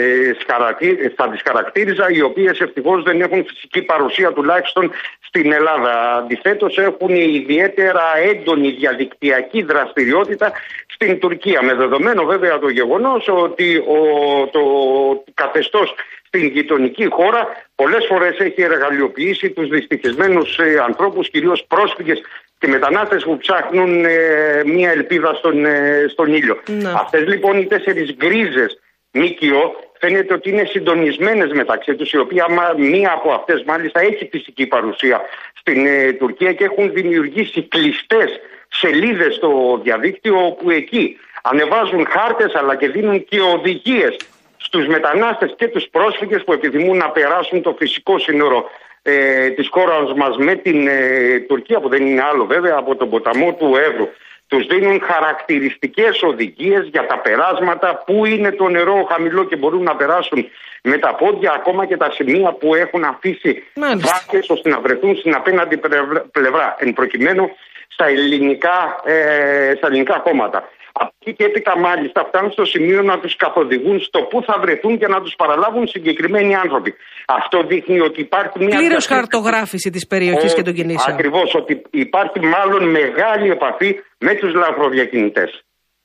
θα τις χαρακτήριζα, οι οποίες ευτυχώς δεν έχουν φυσική παρουσία τουλάχιστον στην Ελλάδα. Αντιθέτως έχουν ιδιαίτερα έντονη διαδικτυακή δραστηριότητα στην Τουρκία. Με δεδομένο βέβαια το γεγονός ότι το καθεστώς στην γειτονική χώρα πολλές φορές έχει εργαλειοποιήσει τους δυστυχισμένους ανθρώπους, κυρίως πρόσφυγες και μετανάστες που ψάχνουν μια ελπίδα στον ήλιο. Ναι. Αυτές λοιπόν οι 4 γκρίζες ΜΚΟ φαίνεται ότι είναι συντονισμένες μεταξύ τους, η οποία μία από αυτές μάλιστα έχει φυσική παρουσία στην Τουρκία και έχουν δημιουργήσει κλειστές σελίδες στο διαδίκτυο, όπου εκεί ανεβάζουν χάρτες αλλά και δίνουν και οδηγίες στους μετανάστες και τους πρόσφυγες που επιθυμούν να περάσουν το φυσικό σύνορο της χώρας μας με την Τουρκία, που δεν είναι άλλο βέβαια από τον ποταμό του Εύρου. Τους δίνουν χαρακτηριστικές οδηγίες για τα περάσματα, πού είναι το νερό χαμηλό και μπορούν να περάσουν με τα πόδια, ακόμα και τα σημεία που έχουν αφήσει βάρκες ώστε να βρεθούν στην απέναντι πλευρά, εν προκειμένου στα ελληνικά χώματα. Από εκεί και έπειτα μάλιστα φτάνουν στο σημείο να τους καθοδηγούν στο πού θα βρεθούν και να τους παραλάβουν συγκεκριμένοι άνθρωποι. Αυτό δείχνει ότι υπάρχει μια... Πλήρως χαρτογράφηση της περιοχής και των κινήσεων. Ακριβώς, ότι υπάρχει μάλλον μεγάλη επαφή με τους λαθροδιακινητές.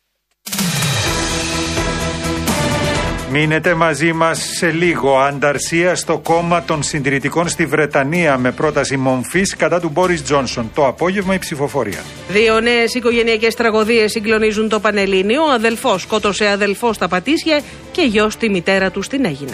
Μείνετε μαζί μας σε λίγο. Ανταρσία στο κόμμα των συντηρητικών στη Βρετανία με πρόταση μομφής κατά του Μπόρις Τζόνσον. Το απόγευμα η ψηφοφορία. 2 νέες οικογενειακές τραγωδίες συγκλονίζουν το Πανελλήνιο. Ο αδελφός σκότωσε αδελφό στα Πατήσια και γιος τη μητέρα του στην Αίγινα.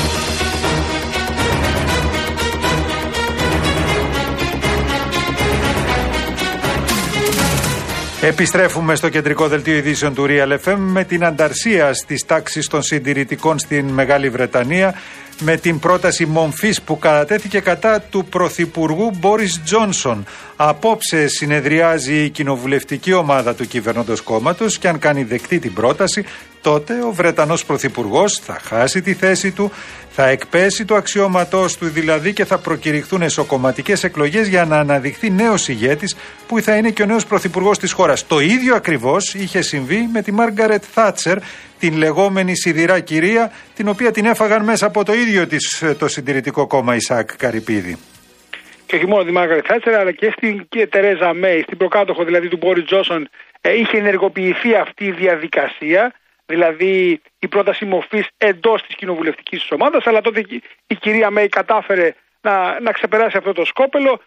Επιστρέφουμε στο κεντρικό δελτίο ειδήσεων του Real FM με την ανταρσία στις τάξεις των συντηρητικών στην Μεγάλη Βρετανία, με την πρόταση μομφής που κατατέθηκε κατά του Πρωθυπουργού Μπόρις Τζόνσον. Απόψε συνεδριάζει η κοινοβουλευτική ομάδα του κυβερνώντος κόμματος και αν κάνει δεκτή την πρόταση, τότε ο Βρετανός Πρωθυπουργός θα χάσει τη θέση του, θα εκπέσει το αξιώματός του δηλαδή και θα προκηρυχθούν εσωκομματικές εκλογές για να αναδειχθεί νέος ηγέτης που θα είναι και ο νέος Πρωθυπουργός της χώρας. Το ίδιο ακριβώς είχε συμβεί με τη Μάργαρετ Θάτσερ, την λεγόμενη σιδηρά κυρία, την οποία την έφαγαν μέσα από το ίδιο της το συντηρητικό κόμμα Ισαάκ Καρυπίδη. Και όχι μόνο τη Μάργαρετ Θάτσερ, αλλά και στην Τερέζα Μέη, στην προκάτοχο δηλαδή του Μπόρις Τζόνσον, είχε ενεργοποιηθεί αυτή η διαδικασία, δηλαδή η πρόταση μορφής εντός της κοινοβουλευτικής της ομάδας, αλλά τότε η κυρία Μέη κατάφερε να ξεπεράσει αυτό το σκόπελο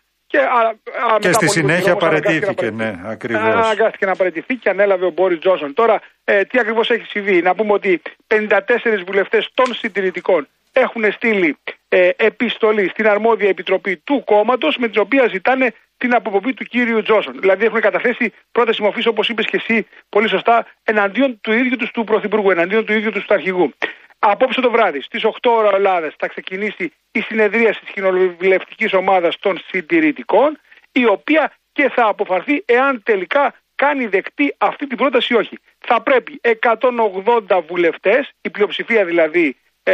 και στη συνέχεια παραιτήθηκε. Ναι, ακριβώς. Αναγκάστηκε να παραιτηθεί και ανέλαβε ο Μπόρις Τζόνσον. Τώρα, τι ακριβώς έχει συμβεί? Να πούμε ότι 54 βουλευτές των συντηρητικών έχουν στείλει επιστολή στην αρμόδια επιτροπή του κόμματος, με την οποία ζητάνε την αποπομπή του κύριου Τζόνσον. Δηλαδή έχουν καταθέσει πρόταση μορφής, όπως είπες και εσύ πολύ σωστά, εναντίον του ίδιου του Πρωθυπουργού, εναντίον του ίδιου του αρχηγού. Απόψε το βράδυ, στις 8 ώρα Ελλάδας, θα ξεκινήσει η συνεδρίαση της κοινοβουλευτικής ομάδας των συντηρητικών, η οποία και θα αποφαρθεί εάν τελικά κάνει δεκτή αυτή την πρόταση ή όχι. Θα πρέπει 180 βουλευτές, η πλειοψηφία δηλαδή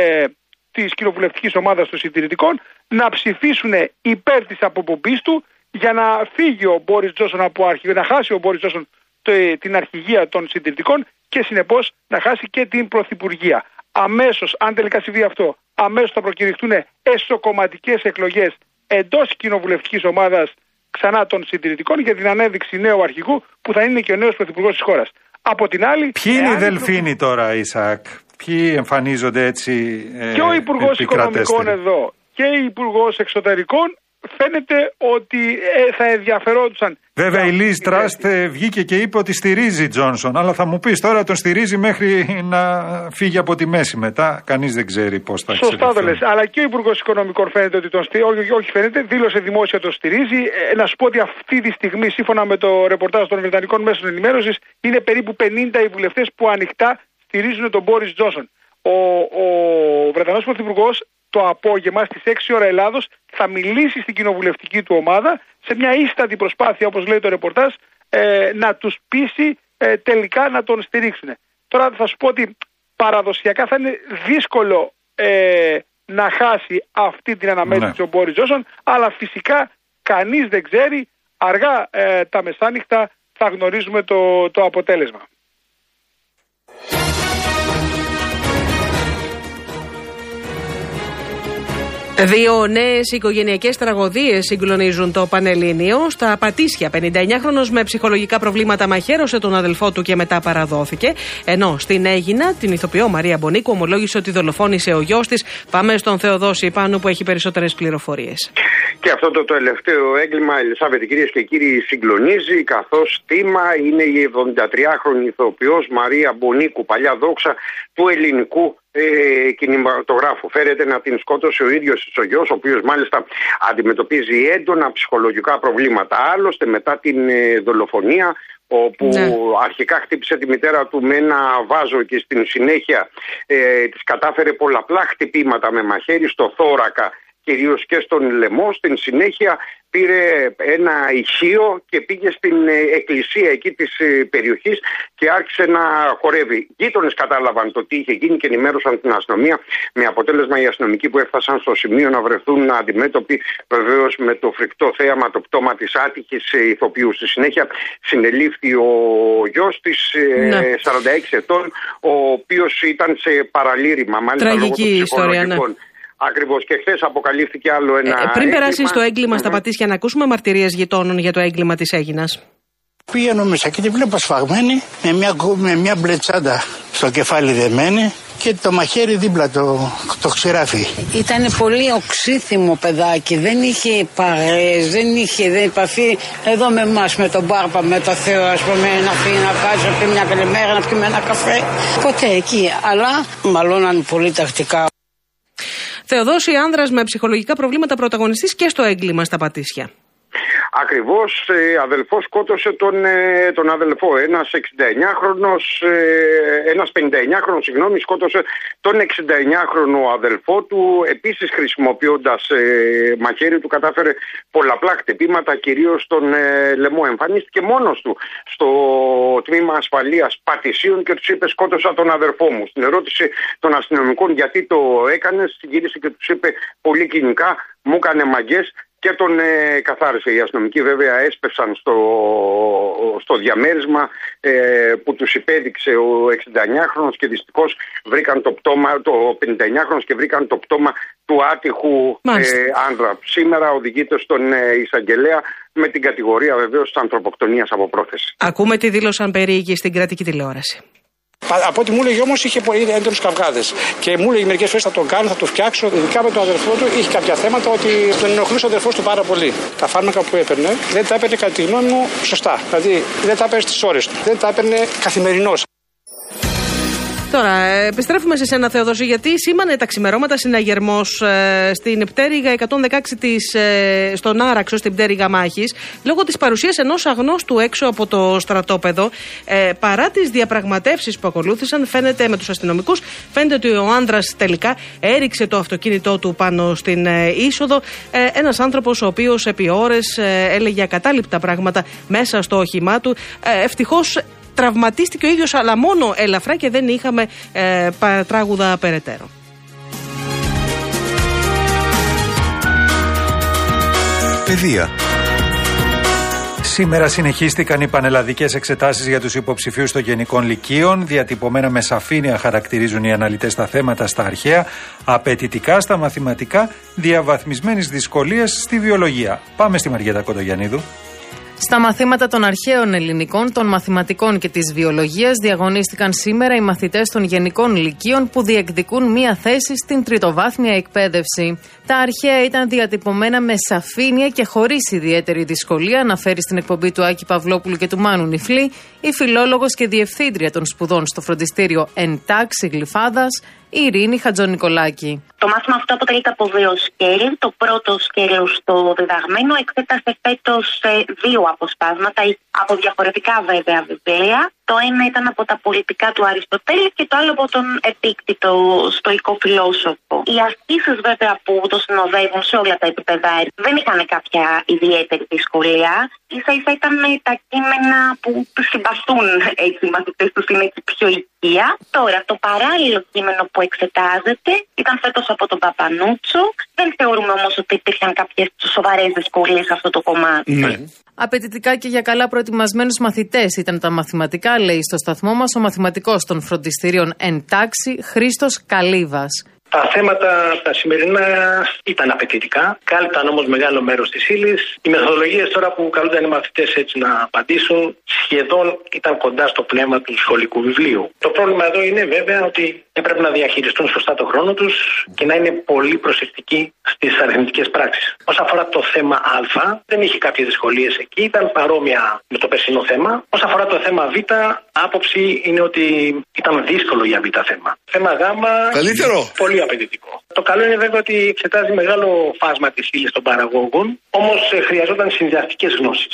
της κοινοβουλευτικής ομάδας των συντηρητικών, να ψηφίσουν υπέρ της αποπομπής του για να φύγει ο Μπόρις Τζόνσον από αρχηγό, να χάσει ο Μπόρις Τζόνσον την αρχηγία των συντηρητικών και συνεπώς να χάσει και την πρωθυπουργία. Αμέσως, αν τελικά συμβεί αυτό, αμέσως θα προκηρυχθούν εσωκομματικές εκλογές εντός κοινοβουλευτικής ομάδας ξανά των συντηρητικών για την ανέδειξη νέου αρχηγού που θα είναι και ο νέος πρωθυπουργός της χώρας. Από την άλλη. Ποιοι είναι οι δελφίνοι τώρα, Ισαάκ? Ποιοι εμφανίζονται έτσι? Και ο Υπουργός Οικονομικών εδώ και η Υπουργός Εξωτερικών φαίνεται ότι θα ενδιαφερόντουσαν. Βέβαια η Λίζ Τραστ βγήκε και είπε ότι στηρίζει Τζόνσον, αλλά θα μου πεις τώρα τον στηρίζει μέχρι να φύγει από τη μέση μετά. Κανείς δεν ξέρει πώς θα εξελιχθεί. Σωστά το λες. Αλλά και ο Υπουργός Οικονομικών φαίνεται ότι τον στηρίζει. Όχι φαίνεται, δήλωσε δημόσια τον στηρίζει. Να σου πω ότι αυτή τη στιγμή, σύμφωνα με το ρεπορτάζ των Βρετανικών Μέσων Ενημέρωσης, είναι περίπου 50 οι βουλευτές που ανοιχτά στηρίζουν τον Μπόρις Τζόνσον. Ο Βρετανός Πρωθυπουργός το απόγευμα στις 6 ώρα Ελλάδος θα μιλήσει στην κοινοβουλευτική του ομάδα σε μια ίστατη προσπάθεια, όπως λέει το ρεπορτάζ, να τους πείσει τελικά να τον στηρίξουν. Τώρα θα σου πω ότι παραδοσιακά θα είναι δύσκολο να χάσει αυτή την αναμέτρηση ο Μπόρις Τζόνσον, αλλά φυσικά κανείς δεν ξέρει, αργά τα μεσάνυχτα θα γνωρίζουμε το αποτέλεσμα. 2 νέες οικογενειακές τραγωδίες συγκλονίζουν το Πανελλήνιο. Στα Πατήσια, 59χρονος με ψυχολογικά προβλήματα μαχαίρωσε τον αδελφό του και μετά παραδόθηκε. Ενώ στην Αίγινα, την ηθοποιό Μαρία Μπονίκου ομολόγησε ότι δολοφόνησε ο γιος της. Πάμε στον Θεοδόση Πάνου που έχει περισσότερες πληροφορίες. Και αυτό το τελευταίο έγκλημα, Ελισάβετ, κυρίες και κύριοι, συγκλονίζει, καθώς θύμα είναι η 73χρονη ηθοποιός Μαρία Μπονίκου, παλιά δόξα του ελληνικού κινηματογράφου. Φέρεται να την σκότωσε ο ίδιος ο γιος, ο οποίος μάλιστα αντιμετωπίζει έντονα ψυχολογικά προβλήματα. Άλλωστε, μετά την δολοφονία, όπου αρχικά χτύπησε τη μητέρα του με ένα βάζο και στην συνέχεια της κατάφερε πολλαπλά χτυπήματα με μαχαίρι στο θώρακα κυρίως και στον λαιμό. Στην συνέχεια πήρε ένα ηχείο και πήγε στην εκκλησία εκεί της περιοχής και άρχισε να χορεύει. Γείτονες κατάλαβαν το τι είχε γίνει και ενημέρωσαν την αστυνομία, με αποτέλεσμα οι αστυνομικοί που έφτασαν στο σημείο να βρεθούν αντιμέτωποι βεβαίως με το φρικτό θέαμα, το πτώμα της άτυχης ηθοποιού. Στη συνέχεια συνελήφθη ο γιος της, 46 ετών, ο οποίος ήταν σε παραλήρημα, μάλιστα λόγω των ψυχολογικών. Ακριβώς, και χθες αποκαλύφθηκε άλλο ένα. Πριν περάσει στο έγκλημα στα Πατήσια, να ακούσουμε μαρτυρίες γειτόνων για το έγκλημα της Αίγινας. Πήγαινω μέσα και τη βλέπω σφαγμένη με μια μπλετσάντα στο κεφάλι δεμένη και το μαχαίρι δίπλα το ξηράφι. Ήταν πολύ οξύθυμο παιδάκι, δεν είχε παρέες, δεν είχε επαφή εδώ με εμάς, με τον Μπάρπα, με το Θεό, ας πούμε, να φύγει να κάτσει, να πει μια καλημέρα, να πιούμε ένα καφέ. Ποτέ εκεί, αλλά μαλώναν πολύ τακτικά. Θεοδόση, άνδρας με ψυχολογικά προβλήματα, πρωταγωνιστής και στο έγκλημα στα Πατήσια. Ακριβώς, αδελφός σκότωσε τον αδελφό. Ένας 59χρονος, σκότωσε τον 69χρονο αδελφό του. Επίσης, χρησιμοποιώντας μαχαίρι του, κατάφερε πολλαπλά χτυπήματα, κυρίως στον λαιμό. Εμφανίστηκε μόνος του στο τμήμα ασφαλείας Πατησίων και τους είπε: σκότωσα τον αδελφό μου. Στην ερώτηση των αστυνομικών γιατί το έκανες, γύρισε και τους είπε πολύ κοινικά: μου έκανε μαγκές. Και τον καθάρισε. Οι αστυνομικοί βέβαια έσπευσαν στο διαμέρισμα που τους υπέδειξε ο 69χρονος και δυστυχώς βρήκαν το 59χρονος και βρήκαν το πτώμα του άτυχου άνδρα. Σήμερα οδηγείται στον εισαγγελέα με την κατηγορία βεβαίως της ανθρωποκτονίας από πρόθεση. Ακούμε τι δήλωσαν περίοικοι στην κρατική τηλεόραση. Από ό,τι μου έλεγε όμως είχε πολύ έντονους καυγάδες. Και μου έλεγε μερικές φορές θα τον κάνω, θα το φτιάξω. Ειδικά με τον αδερφό του είχε κάποια θέματα ότι τον ενοχλούσε ο αδερφός του πάρα πολύ. Τα φάρμακα που έπαιρνε δεν τα έπαιρνε κατά τη γνώμη μου σωστά. Δηλαδή δεν τα έπαιρνε στις ώρες του. Δεν τα έπαιρνε καθημερινώς. Τώρα, επιστρέφουμε σε σένα, Θεοδόση, γιατί σήμανε τα ξημερώματα συναγερμός στην πτέρυγα 116 στον Άραξο, στην πτέρυγα Μάχης, λόγω της παρουσίας ενός αγνώστου έξω από το στρατόπεδο. Παρά τις διαπραγματεύσεις που ακολούθησαν, φαίνεται με τους αστυνομικούς, φαίνεται ότι ο άνδρας τελικά έριξε το αυτοκίνητό του πάνω στην είσοδο. Ένας άνθρωπος ο οποίος επί ώρες έλεγε ακατάληπτα πράγματα μέσα στο όχημά του. Ευτυχώς τραυματίστηκε ο ίδιος, αλλά μόνο ελαφρά και δεν είχαμε τράγουδα περαιτέρω. Παιδεία. Σήμερα συνεχίστηκαν οι πανελλαδικές εξετάσεις για τους υποψηφίους των γενικών λυκείων. Διατυπωμένα με σαφήνεια χαρακτηρίζουν οι αναλυτές τα θέματα στα αρχαία, απαιτητικά στα μαθηματικά, διαβαθμισμένης δυσκολίας στη βιολογία. Πάμε στη Μαριέτα Κοντογιαννίδου. Στα μαθήματα των αρχαίων ελληνικών, των μαθηματικών και της βιολογίας διαγωνίστηκαν σήμερα οι μαθητές των γενικών λυκείων που διεκδικούν μία θέση στην τριτοβάθμια εκπαίδευση. Τα αρχαία ήταν διατυπωμένα με σαφήνεια και χωρίς ιδιαίτερη δυσκολία, αναφέρει στην εκπομπή του Άκη Παυλόπουλου και του Μάνου Νιφλή η φιλόλογος και διευθύντρια των σπουδών στο φροντιστήριο Εν Τάξη Γλυφάδας, η Ειρήνη Χατζονικολάκη. Το μάθημα αυτό αποτελείται από δύο σκέλη. Το πρώτο σκέλος, το διδαγμένο, εξέτασε φέτος δύο αποσπάσματα από διαφορετικά βέβαια βιβλία. Το ένα ήταν από τα πολιτικά του Αριστοτέλη και το άλλο από τον Επίκτητο στοικό φιλόσοφο. Οι ασκήσεις βέβαια που το συνοδεύουν σε όλα τα επίπεδα δεν είχαν κάποια ιδιαίτερη δυσκολία. Ίσα-ίσα ήταν τα κείμενα που συμπαθούν έτσι οι μαθητές τους, είναι έτσι πιο οικεία. Τώρα, το παράλληλο κείμενο που εξετάζεται ήταν φέτος από τον Παπανούτσο. Δεν θεωρούμε όμως ότι υπήρχαν κάποιες σοβαρές δυσκολίες σε αυτό το κομμάτι. Ναι. Απαιτητικά και για καλά προετοιμασμένους μαθητές ήταν τα μαθηματικά, λέει στο σταθμό μας ο μαθηματικός των φροντιστηρίων Εν Τάξη, Χρήστος Καλύβας. Τα θέματα τα σημερινά ήταν απαιτητικά, κάλυπταν όμως μεγάλο μέρος της ύλης. Οι μεθοδολογίες τώρα που καλούνταν οι μαθητές έτσι να απαντήσουν σχεδόν ήταν κοντά στο πνεύμα του σχολικού βιβλίου. Το πρόβλημα εδώ είναι βέβαια ότι έπρεπε να διαχειριστούν σωστά το χρόνο τους και να είναι πολύ προσεκτικοί στις αριθμητικές πράξεις. Όσον αφορά το θέμα Α, δεν είχε κάποιες δυσκολίες εκεί, ήταν παρόμοια με το περσινό θέμα. Όσον αφορά το θέμα Β, άποψη είναι ότι ήταν δύσκολο για Β θέμα. Θέμα Γ, καλύτερο. Πολύ απαιτητικό. Το καλό είναι βέβαια ότι εξετάζει μεγάλο φάσμα της ύλης των παραγόγων, όμως χρειαζόταν συνδυαστικές γνώσεις.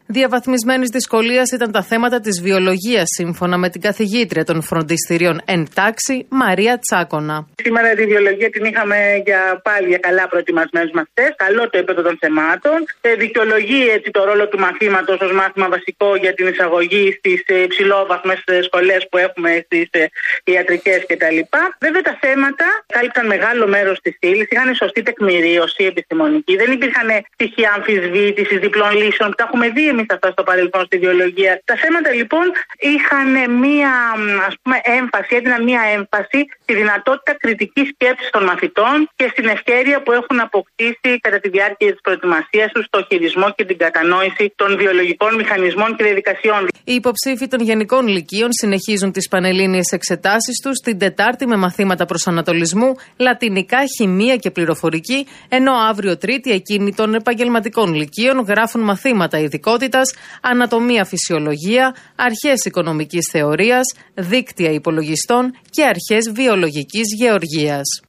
Διαβαθμισμένης δυσκολίας ήταν τα θέματα της βιολογίας, σύμφωνα με την καθηγήτρια των φροντιστηρίων εν τάξη, Μαρία Τσάκωνα. Σήμερα τη βιολογία την είχαμε πάλι για καλά προετοιμασμένους μαθητές. Καλό το επίπεδο των θεμάτων. Δικαιολογεί έτσι το ρόλο του μαθήματος ως μάθημα βασικό για την εισαγωγή στις υψηλόβαθμες σχολές που έχουμε στις ιατρικές κτλ. Βέβαια τα θέματα κάλυπταν μεγάλο μέρος της ύλης, είχαν σωστή τεκμηρίωση επιστημονική, δεν υπήρχαν στοιχεία αμφισβήτησης, διπλών λύσεων, που τα έχουμε δει εμείς αυτά στο παρελθόν στη βιολογία. Τα θέματα λοιπόν είχαν μία έμφαση, έδιναν μία έμφαση στη δυνατότητα κριτικής σκέψης των μαθητών και στην ευκαιρία που έχουν αποκτήσει κατά τη διάρκεια της προετοιμασίας τους στο χειρισμό και την κατανόηση των βιολογικών μηχανισμών και διαδικασιών. Οι υποψήφοι των γενικών λυκείων συνεχίζουν τις πανελλήνιες εξετάσεις τους την Τετάρτη με μαθήματα προσανατολισμού, λατινικά, χημεία και πληροφορική, ενώ αύριο Τρίτη εκείνοι των επαγγελματικών λυκείων γράφουν μαθήματα ειδικότητας, ανατομία, φυσιολογία, αρχές οικονομικής θεωρίας, δίκτυα υπολογιστών και αρχές βιολογικής γεωργίας.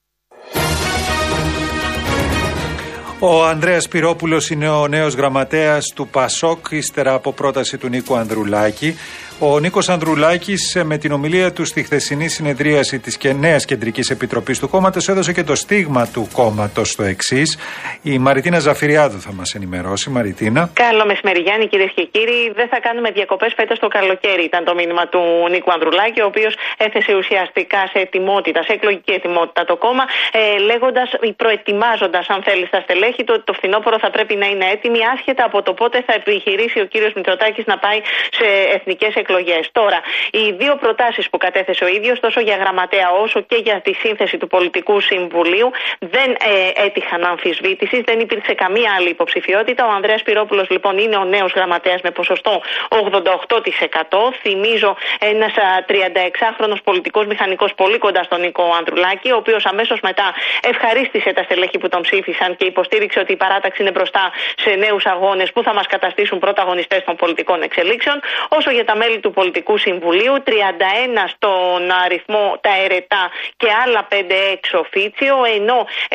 Ο Ανδρέας Σπυρόπουλος είναι ο νέος γραμματέας του ΠΑΣΟΚ, ύστερα από πρόταση του Νίκου Ανδρουλάκη. Ο Νίκος Ανδρουλάκης, με την ομιλία του στη χθεσινή συνεδρίαση της νέας Κεντρικής Επιτροπής του κόμματος, έδωσε και το στίγμα του κόμματος στο εξής. Η Μαριτίνα Ζαφυριάδου θα μας ενημερώσει. Μαριτίνα. Καλό μεσημέρι, Γιάννη, κυρίες και κύριοι. Δεν θα κάνουμε διακοπές φέτος το καλοκαίρι, ήταν το μήνυμα του Νίκου Ανδρουλάκη, ο οποίος έθεσε ουσιαστικά σε ετοιμότητα, σε εκλογική ετοιμότητα το κόμμα, λέγοντας, προετοιμάζοντας, αν θέλει, τα στελέχη του ότι το φθινόπωρο θα πρέπει να είναι έτοιμοι, άσχετα από το πότε θα επιχειρήσει ο κύριος Μητσοτάκης να πάει σε εθνικές εκλογές. Τώρα, οι δύο προτάσεις που κατέθεσε ο ίδιος, τόσο για γραμματέα όσο και για τη σύνθεση του Πολιτικού Συμβουλίου, δεν έτυχαν αμφισβήτησης, δεν υπήρξε καμία άλλη υποψηφιότητα. Ο Ανδρέας Σπυρόπουλος, λοιπόν, είναι ο νέος γραμματέας με ποσοστό 88%. Θυμίζω, ένας 36χρονος πολιτικός μηχανικός πολύ κοντά στον Νίκο Ανδρουλάκη, ο οποίος αμέσως μετά ευχαρίστησε τα στελέχη που τον ψήφισαν και υποστήριξε ότι η παράταξη είναι μπροστά σε νέους αγώνες που θα μας καταστήσουν πρωταγωνιστές των πολιτικών εξελίξεων. Όσο για τα μέλη του Πολιτικού Συμβουλίου, 31 στον αριθμό τα αιρετά και άλλα 5 εξ οφίτσιο, ενώ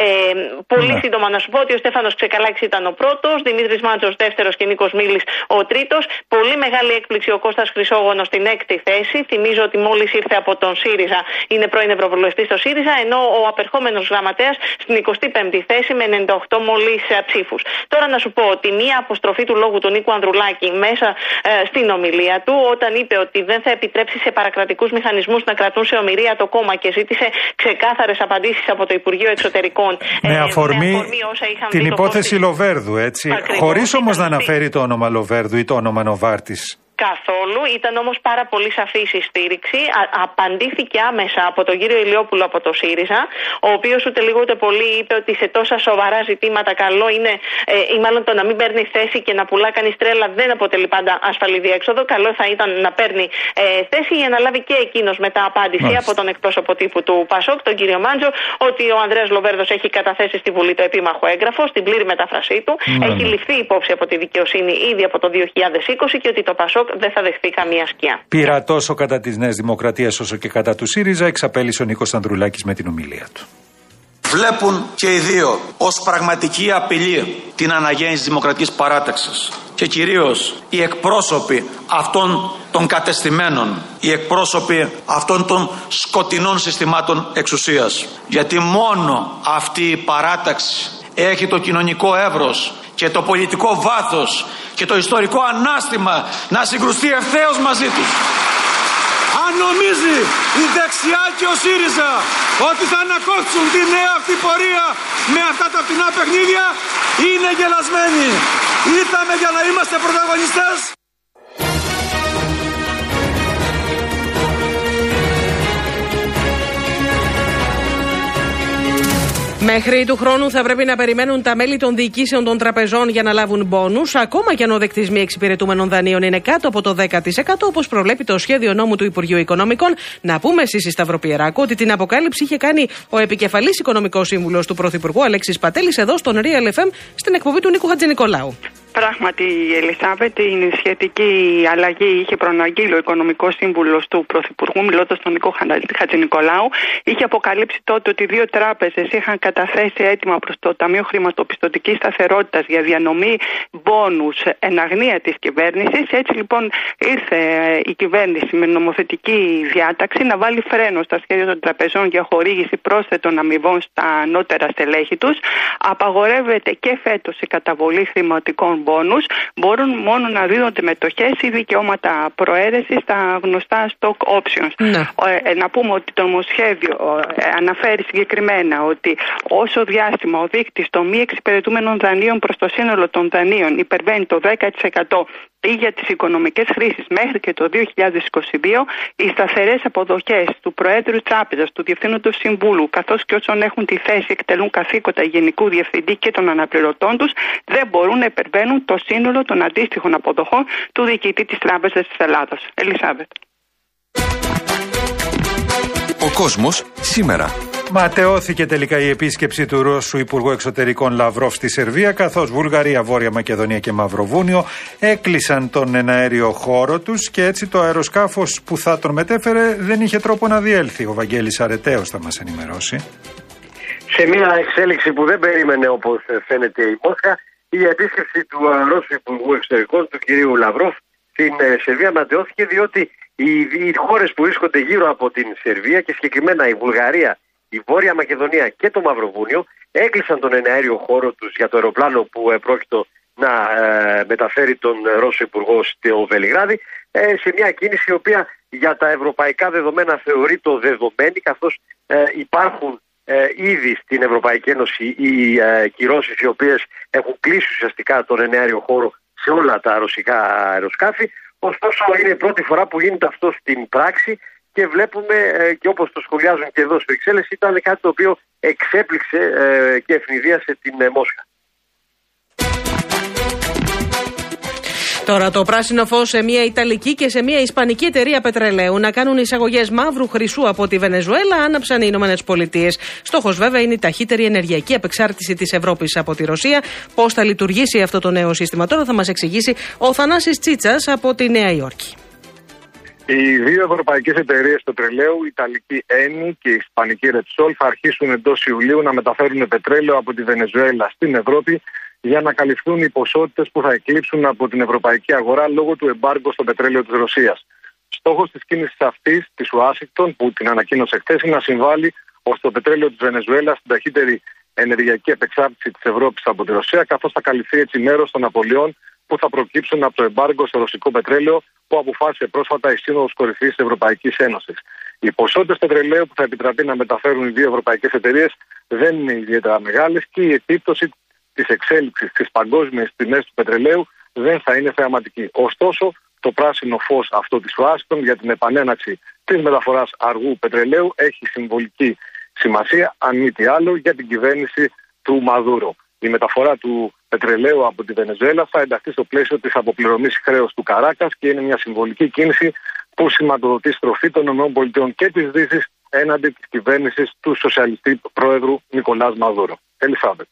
πολύ σύντομα να σου πω ότι ο Στέφανος Ξεκαλάκης ήταν ο πρώτος, Δημήτρης Μάντζος δεύτερος και Νίκος Μίλης ο τρίτος. Πολύ μεγάλη έκπληξη ο Κώστας Χρυσόγονος στην 6η θέση. Θυμίζω ότι μόλις ήρθε από τον ΣΥΡΙΖΑ, είναι πρώην Ευρωβουλευτής στο ΣΥΡΙΖΑ, ενώ ο απερχόμενος γραμματέας στην 25η θέση με 98 μόλις ψήφους. Τώρα να σου πω ότι μία αποστροφή του λόγου του Νίκου Ανδρουλάκη μέσα στην ομιλία του, όταν είπε ότι δεν θα επιτρέψει σε παρακρατικούς μηχανισμούς να κρατούν σε ομηρία το κόμμα και ζήτησε ξεκάθαρες απαντήσεις από το Υπουργείο Εξωτερικών. Με αφορμή την υπόθεση Λοβέρδου, έτσι. Χωρίς όμως να αναφέρει το όνομα Λοβέρδου ή το όνομα Νοβάρτης. Καθόλου, ήταν όμως πάρα πολύ σαφής η στήριξη. Απαντήθηκε άμεσα από τον κύριο Ηλιόπουλο από το ΣΥΡΙΖΑ, ο οποίος ούτε λίγο ούτε πολύ είπε ότι σε τόσα σοβαρά ζητήματα καλό είναι, ή μάλλον το να μην παίρνει θέση και να πουλά κανείς τρέλα δεν αποτελεί πάντα ασφαλή διέξοδο. Καλό θα ήταν να παίρνει θέση για να λάβει και εκείνος μετά απάντηση από τον εκπρόσωπο τύπου του ΠΑΣΟΚ, τον κύριο Μάντζο, ότι ο Ανδρέας Λοβέρδος έχει καταθέσει στη Βουλή το επίμαχο έγγραφο, στην πλήρη μετάφρασή του, έχει ληφθεί υπόψη από τη δικαιοσύνη ήδη από το 2020 και ότι το ΠΑΣΟΚ δεν θα δεχθεί καμία σκιά. Πήρα τόσο κατά της Νέας Δημοκρατίας όσο και κατά του ΣΥΡΙΖΑ, εξαπέλυσε ο Νίκος Ανδρουλάκης με την ομιλία του. Βλέπουν και οι δύο ως πραγματική απειλή την αναγέννηση δημοκρατικής παράταξης και κυρίως οι εκπρόσωποι αυτών των κατεστημένων, οι εκπρόσωποι αυτών των σκοτεινών συστημάτων εξουσίας. Γιατί μόνο αυτή η παράταξη έχει το κοινωνικό εύρος και το πολιτικό βάθος και το ιστορικό ανάστημα να συγκρουστεί ευθέως μαζί τους. Αν νομίζει η δεξιά και ο ΣΥΡΙΖΑ ότι θα ανακόψουν τη νέα αυτή πορεία με αυτά τα φτηνά παιχνίδια, είναι γελασμένοι. Ήρθαμε για να είμαστε πρωταγωνιστές. Μέχρι του χρόνου θα πρέπει να περιμένουν τα μέλη των διοικήσεων των τραπεζών για να λάβουν μπόνους, ακόμα και αν ο δείκτης μη εξυπηρετούμενων δανείων είναι κάτω από το 10%, όπως προβλέπει το σχέδιο νόμου του Υπουργείου Οικονομικών. Να πούμε εσείς, Σταυροπιεράκου, ότι την αποκάλυψη είχε κάνει ο επικεφαλής οικονομικός σύμβουλος του Πρωθυπουργού Αλέξης Πατέλης εδώ στον Real FM στην εκπομπή του Νίκου Χατζηνικολάου. Πράγματι, η Ελισάβετ, την σχετική αλλαγή είχε προαναγγείλει ο Οικονομικός Σύμβουλος του Πρωθυπουργού, μιλώντας στον Νίκο Χατζηνικολάου. Είχε αποκαλύψει τότε ότι 2 τράπεζες είχαν καταθέσει αίτημα προς το Ταμείο Χρηματοπιστωτικής Σταθερότητας για διανομή μπόνους εν αγνία της κυβέρνησης. Έτσι λοιπόν ήρθε η κυβέρνηση με νομοθετική διάταξη να βάλει φρένο στα σχέδια των τραπεζών για χορήγηση πρόσθετων αμοιβών στα ανώτερα στελέχη τους. Απαγορεύεται και φέτος η καταβολή χρηματικών μπόνους. Μπορούν μόνο να δίδονται μετοχές ή δικαιώματα προαίρεσης στα γνωστά stock options. Να πούμε ότι το νομοσχέδιο αναφέρει συγκεκριμένα ότι όσο διάστημα ο δείκτης των μη εξυπηρετούμενων δανείων προς το σύνολο των δανείων υπερβαίνει το 10% ή για τις οικονομικές χρήσεις μέχρι και το 2022, οι σταθερές αποδοχές του Προέδρου Τράπεζας, του Διευθύνοντος Συμβούλου, καθώς και όσων έχουν τη θέση εκτελούν καθήκοντα Γενικού Διευθυντή και των αναπληρωτών τους, δεν μπορούν να υπερβαίνουν το σύνολο των αντίστοιχων αποδοχών του διοικητή της Τράπεζας της Ελλάδας. Ελισάβετ. Ο κόσμος σήμερα. Ματαιώθηκε τελικά η επίσκεψη του Ρώσου Υπουργού Εξωτερικών Λαυρόφ στη Σερβία, καθώς Βουλγαρία, Βόρεια Μακεδονία και Μαυροβούνιο έκλεισαν τον εναέριο χώρο τους και έτσι το αεροσκάφος που θα τον μετέφερε δεν είχε τρόπο να διέλθει. Ο Βαγγέλης Αρετέος θα μας ενημερώσει. Σε μια εξέλιξη που δεν περίμενε, όπως φαίνεται, η Μόσχα, η επίσκεψη του Ρώσου Υπουργού Εξωτερικών, του κυρίου Λαυρόφ, στην Σερβία ματαιώθηκε διότι οι χώρες που βρίσκονται γύρω από την Σερβία και συγκεκριμένα η Βουλγαρία, η Βόρεια Μακεδονία και το Μαυροβούνιο έκλεισαν τον εναέριο χώρο τους για το αεροπλάνο που πρόκειτο να μεταφέρει τον Ρώσο Υπουργό στο Βελιγράδι, σε μια κίνηση η οποία για τα ευρωπαϊκά δεδομένα θεωρείται δεδομένη, καθώς υπάρχουν ήδη στην Ευρωπαϊκή Ένωση οι κυρώσεις οι οποίες έχουν κλείσει ουσιαστικά τον εναέριο χώρο σε όλα τα ρωσικά αεροσκάφη. Ωστόσο είναι η πρώτη φορά που γίνεται αυτό στην πράξη και βλέπουμε και όπως το σχολιάζουν και εδώ στις Βρυξέλλες, ήταν κάτι το οποίο εξέπληξε και ευνηδίασε την Μόσχα. Τώρα το πράσινο φως σε μια Ιταλική και σε μια Ισπανική εταιρεία πετρελαίου να κάνουν εισαγωγές μαύρου χρυσού από τη Βενεζουέλα άναψαν οι Ηνωμένες Πολιτείες. Στόχος βέβαια είναι η ταχύτερη ενεργειακή απεξάρτηση της Ευρώπης από τη Ρωσία. Πώς θα λειτουργήσει αυτό το νέο σύστημα τώρα θα μας εξηγήσει ο Θανάσης Τσίτσας από τη Νέα Υόρκη. Οι 2 ευρωπαϊκές εταιρείες πετρελαίου, η Ιταλική Eni και η Ισπανική Repsol, θα αρχίσουν εντός Ιουλίου να μεταφέρουν πετρέλαιο από τη Βενεζουέλα στην Ευρώπη για να καλυφθούν οι ποσότητες που θα εκλείψουν από την ευρωπαϊκή αγορά λόγω του εμπάργκου στο πετρέλαιο της Ρωσίας. Στόχος της κίνησης αυτής, της Ουάσιγκτον, που την ανακοίνωσε χθες, είναι να συμβάλλει ώστε το πετρέλαιο της Βενεζουέλα στην ταχύτερη ενεργειακή επεξάρτηση της Ευρώπης από τη Ρωσία, καθώς θα καλυφθεί έτσι μέρος των απολειών που θα προκύψουν από το εμπάργκο στο ρωσικό πετρέλαιο που αποφάσισε πρόσφατα η Σύνοδος Κορυφής της Ευρωπαϊκής Ένωσης. Οι ποσότητες πετρελαίου που θα επιτραπεί να μεταφέρουν οι 2 ευρωπαϊκές εταιρείες δεν είναι ιδιαίτερα μεγάλες και η επίπτωση της εξέλιξης στις παγκόσμιες τιμές του πετρελαίου δεν θα είναι θεαματική. Ωστόσο, το πράσινο φως αυτό της Ουάσιγκτον για την επανέναξη της μεταφοράς αργού πετρελαίου έχει συμβολική σημασία, αν μη τι άλλο, για την κυβέρνηση του Μαδούρο. Η μεταφορά του πετρελαίου από τη Βενεζουέλα θα ενταχθεί στο πλαίσιο της αποπληρωμής χρέους του Καράκας και είναι μια συμβολική κίνηση που σηματοδοτεί στροφή των ΗΠΑ και της Δύσης έναντι της κυβέρνησης του σοσιαλιστή πρόεδρου Νικολάς Μαδούρο. Ελισάβετ.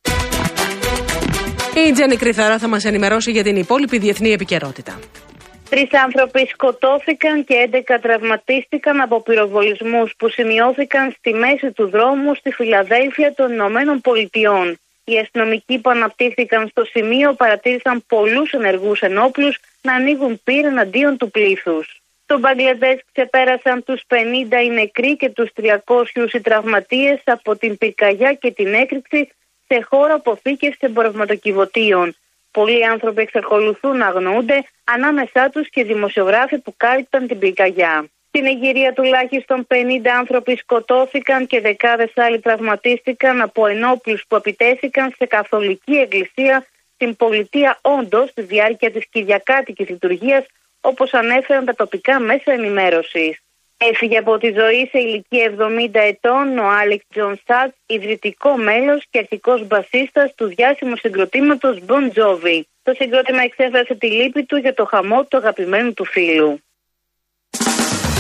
Η Τζέννη Κρυθαρά θα μας ενημερώσει για την υπόλοιπη διεθνή επικαιρότητα. 3 άνθρωποι σκοτώθηκαν και 11 τραυματίστηκαν από πυροβολισμούς που σημειώθηκαν στη μέση του δρόμου στη Φιλαδέλφια των Ηνωμένων Πολιτειών. Οι αστυνομικοί που αναπτύχθηκαν στο σημείο παρατήρησαν πολλούς ενεργούς ενόπλους να ανοίγουν πυρ εναντίον του πλήθους. Στο Μπαγκλαντές ξεπέρασαν τους 50 οι νεκροί και τους 300 οι τραυματίες από την πυρκαγιά και την έκρηξη σε χώρο αποθήκευση εμπορευματοκιβωτίων. Πολλοί άνθρωποι εξακολουθούν να αγνοούνται, ανάμεσά τους και δημοσιογράφοι που κάλυπταν την πυρκαγιά. Στην Αιγυρία τουλάχιστον 50 άνθρωποι σκοτώθηκαν και δεκάδες άλλοι τραυματίστηκαν από ενόπλους που επιτέθηκαν σε καθολική εκκλησία στην πολιτεία Όντο στη διάρκεια της κυριακάτικης λειτουργίας, όπως ανέφεραν τα τοπικά μέσα ενημέρωσης. Έφυγε από τη ζωή σε ηλικία 70 ετών ο Άλεξ Τζον Σάτς, ιδρυτικό μέλος και αρχικός μπασίστας του διάσημου συγκροτήματος Bon Jovi. Το συγκρότημα εξέφρασε τη λύπη του για το χαμό του αγαπημένου του φίλου.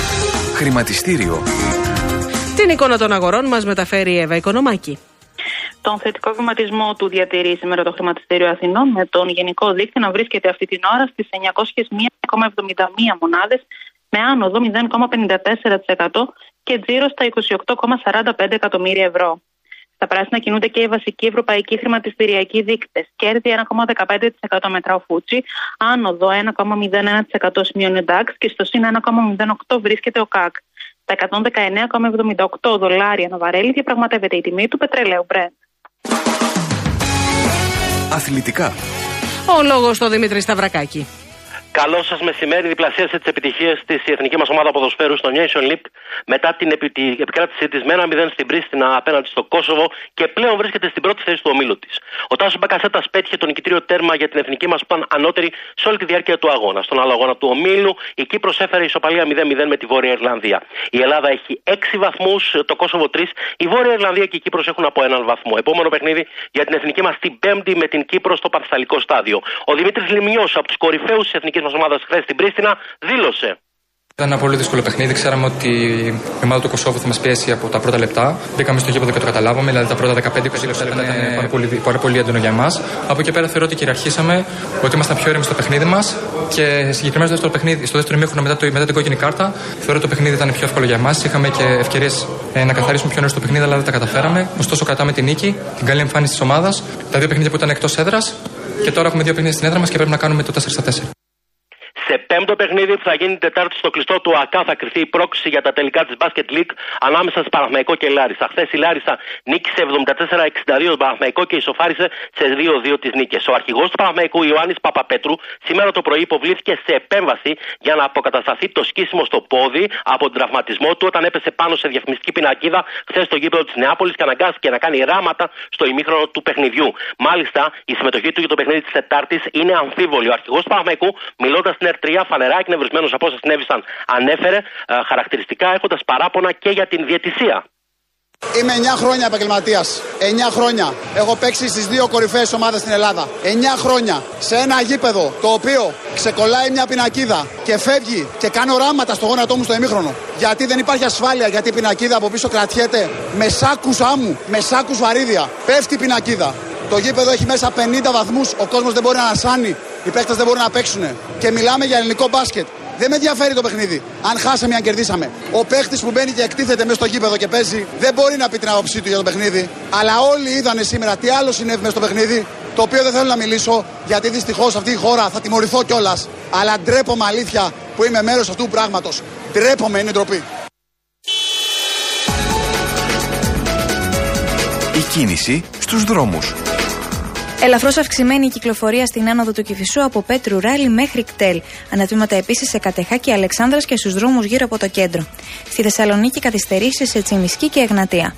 Χρηματιστήριο. Την εικόνα των αγορών μας μεταφέρει η Εύα Οικονομάκη. Τον θετικό βηματισμό του διατηρεί σήμερα το Χρηματιστήριο Αθηνών, με τον γενικό δείκτη να βρίσκεται αυτή την ώρα στις 901,71 μονάδες, με άνοδο 0,54% και τζίρο στα 28,45 εκατομμύρια ευρώ. Στα πράσινα κινούνται και οι βασικοί ευρωπαϊκοί χρηματιστηριακοί δείκτες. Κέρδη 1,15% μετρά ο Φούτσι, άνοδο 1,01% σημειώνει ο DAX και στο συν 1,08 βρίσκεται ο ΚΑΚ. Τα 119,78 δολάρια ανά βαρέλι διαπραγματεύεται η τιμή του πετρελαίου Brent. Αθλητικά. Ο λόγος στο Δημήτρη Σταυρακάκη. Καλό σας μεσημέρι. Διπλασίασε τις επιτυχίες της η εθνική μας ομάδα ποδοσφαίρου στο Nation League μετά την επικράτησή της με 1-0 στην Πρίστινα απέναντι στο Κόσοβο και πλέον βρίσκεται στην πρώτη θέση του ομίλου της. Ο Τάσος Μπακασέτας πέτυχε το νικητήριο τέρμα για την εθνική μας που ήταν ανώτερη σε όλη τη διάρκεια του αγώνα. Στον άλλο αγώνα του ομίλου η Κύπρος έφερε ισοπαλία 0-0 με τη Βόρεια Ιρλανδία. Η Ελλάδα έχει 6 βαθμούς, το Κόσοβο 3. Η Βόρεια Ιρλανδία και η Κύπρος έχουν από 1 βαθμό. Επόμενο παιχνίδι για την εθνική μας την Πέμπτη με την Κύπρο στο Πανθαλικό στάδιο. Ο Δημήτρης Λιμιός από τους κορυφαίους της εθνικής μας ομάδας χθες στην Πρίστινα δήλωσε. Ήταν ένα πολύ δύσκολο παιχνίδι. Ξέραμε ότι η ομάδα του Κωσόβου θα μας πιέσει από τα πρώτα λεπτά. Μπήκαμε στο γήπεδο και το καταλάβαμε. Δηλαδή τα πρώτα 15-20 λεπτά ήταν πάρα πολύ έντονο για εμάς. Από εκεί πέρα θεωρώ ότι κυριαρχήσαμε, ότι ήμασταν πιο ήρεμοι στο παιχνίδι μας. Και συγκεκριμένα στο δεύτερο ημίχρονο μετά την κόκκινη κάρτα, θεωρώ ότι το παιχνίδι ήταν πιο εύκολο για εμάς. Είχαμε και ευκαιρίες να καθαρίσουμε πιο νωρίς το παιχνίδι, αλλά δεν τα καταφέραμε. Ωστόσο, κρατάμε την νίκη, την καλή εμφάνιση της ομάδας. Τα δύο παιχνίδια που ήταν εκτός έδρας. Και τώρα έχουμε δύο παιχνίδια στην έδρα μας και πρέπει να κάνουμε το 4-4. Σε πέμπτο παιχνίδι που θα γίνει την Τετάρτη στο κλειστό του ΑΚΑ θα κρυφθεί η πρόκριση για τα τελικά της Basket League ανάμεσα σε Παναθηναϊκό και Λάρισα. Χθες η Λάρισα νίκησε 74-62 τον Παναθηναϊκό και ισοφάρισε σε 2-2 τις νίκες. Ο αρχηγός του Παναθηναϊκού Ιωάννης Παπαπέτρου σήμερα το πρωί υποβλήθηκε σε επέμβαση για να αποκατασταθεί το σκίσιμο στο πόδι από τον τραυματισμό του όταν έπεσε πάνω σε διαφημιστική πινακίδα χθες στο γήπεδο της Νεάπολης και αναγκάστηκε να κάνει ράματα στο ημίχρονο του παιχνιδιού. Μάλιστα η συμμετοχή του για το παιχνίδι της Τετάρτης είναι αμφίβολη. Ο αρχηγός του Παναθηναϊκού, μιλώντας στην R3, φανερά και νευρισμένος από όσα συνέβησαν, ανέφερε χαρακτηριστικά έχοντας παράπονα και για την διαιτησία. Είμαι 9 χρόνια επαγγελματίας. 9 χρόνια. Έχω παίξει στις 2 κορυφαίες ομάδες στην Ελλάδα. 9 χρόνια σε ένα γήπεδο το οποίο ξεκολλάει μια πινακίδα και φεύγει και κάνω ράματα στο γόνατό μου στο ημίχρονο. Γιατί δεν υπάρχει ασφάλεια, γιατί η πινακίδα από πίσω κρατιέται με σάκους άμμου, με σάκους βαρύδια. Πέφτει η πινακίδα. Το γήπεδο έχει μέσα 50 βαθμούς. Ο κόσμος δεν μπορεί να ανασάνει. Οι παίκτες δεν μπορούν να παίξουν. Και μιλάμε για ελληνικό μπάσκετ. Δεν με ενδιαφέρει το παιχνίδι. Αν χάσαμε ή αν κερδίσαμε. Ο παίκτης που μπαίνει και εκτίθεται μέσα στο γήπεδο και παίζει δεν μπορεί να πει την άποψή του για το παιχνίδι. Αλλά όλοι είδανε σήμερα τι άλλο συνέβη μέσα στο παιχνίδι. Το οποίο δεν θέλω να μιλήσω γιατί δυστυχώς αυτή η χώρα θα τιμωρηθώ κιόλας. Αλλά ντρέπομαι αλήθεια που είμαι μέρος αυτού του πράγματος. Ντρέπομαι, είναι ντροπή. Η κίνηση στους δρόμους. Ελαφρώς αυξημένη η κυκλοφορία στην άνοδο του Κηφισού από Πέτρου Ράλι μέχρι Κτέλ. Ανατμήματα επίσης σε Κατεχάκη, Αλεξάνδρας και στους δρόμους γύρω από το κέντρο. Στη Θεσσαλονίκη καθυστερήσεις σε Τσιμισκή και Εγνατία.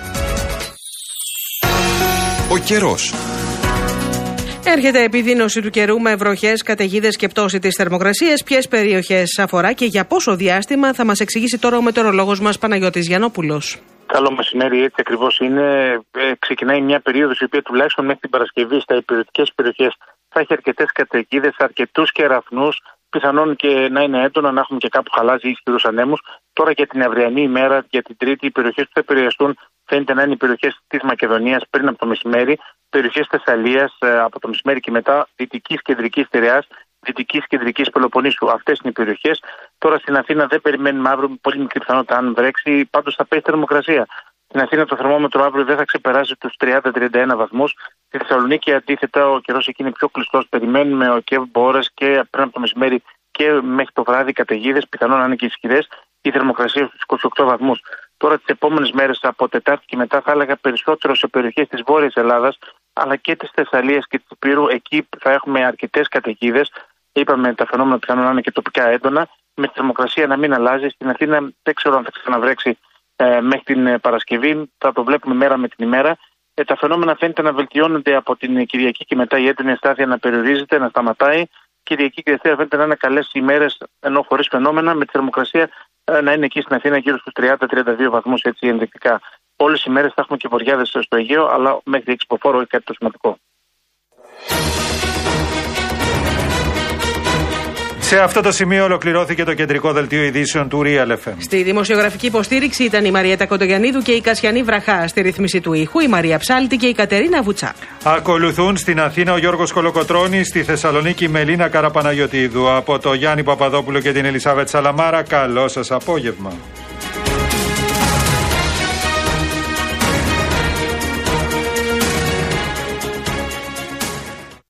Ο καιρός. Έρχεται επιδείνωση του καιρού με βροχές, καταιγίδες και πτώση της θερμοκρασίας. Ποιες περιοχές αφορά και για πόσο διάστημα θα μας εξηγήσει τώρα ο μετεωρολόγος μας Παναγιώτης Γιαννόπουλος. Καλό μεσημέρι, έτσι ακριβώς είναι. Ξεκινάει μια περίοδος η οποία τουλάχιστον μέχρι την Παρασκευή στα υπηρετικές περιοχές θα έχει αρκετές καταιγίδες, αρκετούς κεραυνούς, πιθανόν και να είναι έντονα, να έχουμε και κάπου χαλάζει ισχυρούς ανέμους. Τώρα για την αυριανή ημέρα, για την Τρίτη, οι περιοχές που θα επηρεαστούν φαίνεται να είναι οι περιοχές της Μακεδονίας πριν από το μεσημέρι, περιοχές Θεσσαλίας από το μεσημέρι και μετά, δυτικής κεντρικής Πειραιάς, δυτικής κεντρικής Πελοποννήσου. Αυτές είναι οι περιοχές. Τώρα στην Αθήνα δεν περιμένουμε αύριο με πολύ μικρή πιθανότητα αν βρέξει, πάντως θα πέσει θερμοκρασία. Στην Αθήνα το θερμόμετρο αύριο δεν θα ξεπεράσει τους 30-31 βαθμούς. Στη Θεσσαλονίκη αντίθετα ο καιρός εκεί είναι πιο κλειστός. Περιμένουμε ο ΚΕΒ μπόρες και πριν από το μεσημέρι και μέχρι το βράδυ καταιγίδες, πιθανόν να είναι και ισχυρές. Η θερμοκρασία στους 28 βαθμούς. Τώρα τις επόμενες μέρες από Τετάρτη και μετά θα έλεγα περισσότερο σε περιοχές της Βόρειας Ελλάδας αλλά και της Θεσσαλίας και της Υπήρου. Εκεί θα έχουμε αρκετές καταιγίδες. Είπαμε τα φαινόμενα πιθανόν να είναι και τοπικά έντονα. Με τη θερμοκρασία να μην αλλάζει. Στην Αθήνα δεν ξέρω αν θα ξαναβρέξει μέχρι την Παρασκευή. Θα το βλέπουμε μέρα με την ημέρα. Τα φαινόμενα φαίνεται να βελτιώνονται από την Κυριακή και μετά η έντονη αστάθεια να περιορίζεται, να σταματάει. Κυριακή και Δευτέρα φαίνεται να είναι καλές ημέρες ενώ χωρίς φαινόμενα. Με τη θερμοκρασία να είναι εκεί στην Αθήνα γύρω στους 30-32 βαθμούς έτσι ενδεικτικά. Όλες οι μέρες θα έχουμε και βοριάδες στο Αιγαίο, αλλά μέχρι εξποφόρο ή κάτι το σημαντικό. Σε αυτό το σημείο ολοκληρώθηκε το κεντρικό δελτίο ειδήσεων του Real FM. Στη δημοσιογραφική υποστήριξη ήταν η Μαριέτα Κοντογιαννίδου και η Κασιανή Βραχά. Στη ρύθμιση του ήχου η Μαρία Ψάλτη και η Κατερίνα Βουτσά. Ακολουθούν στην Αθήνα ο Γιώργος Κολοκοτρώνης, στη Θεσσαλονίκη η Μελίνα Καραπαναγιωτίδου. Από το Γιάννη Παπαδόπουλο και την Ελισάβετ Σαλαμάρα, καλό σας απόγευμα.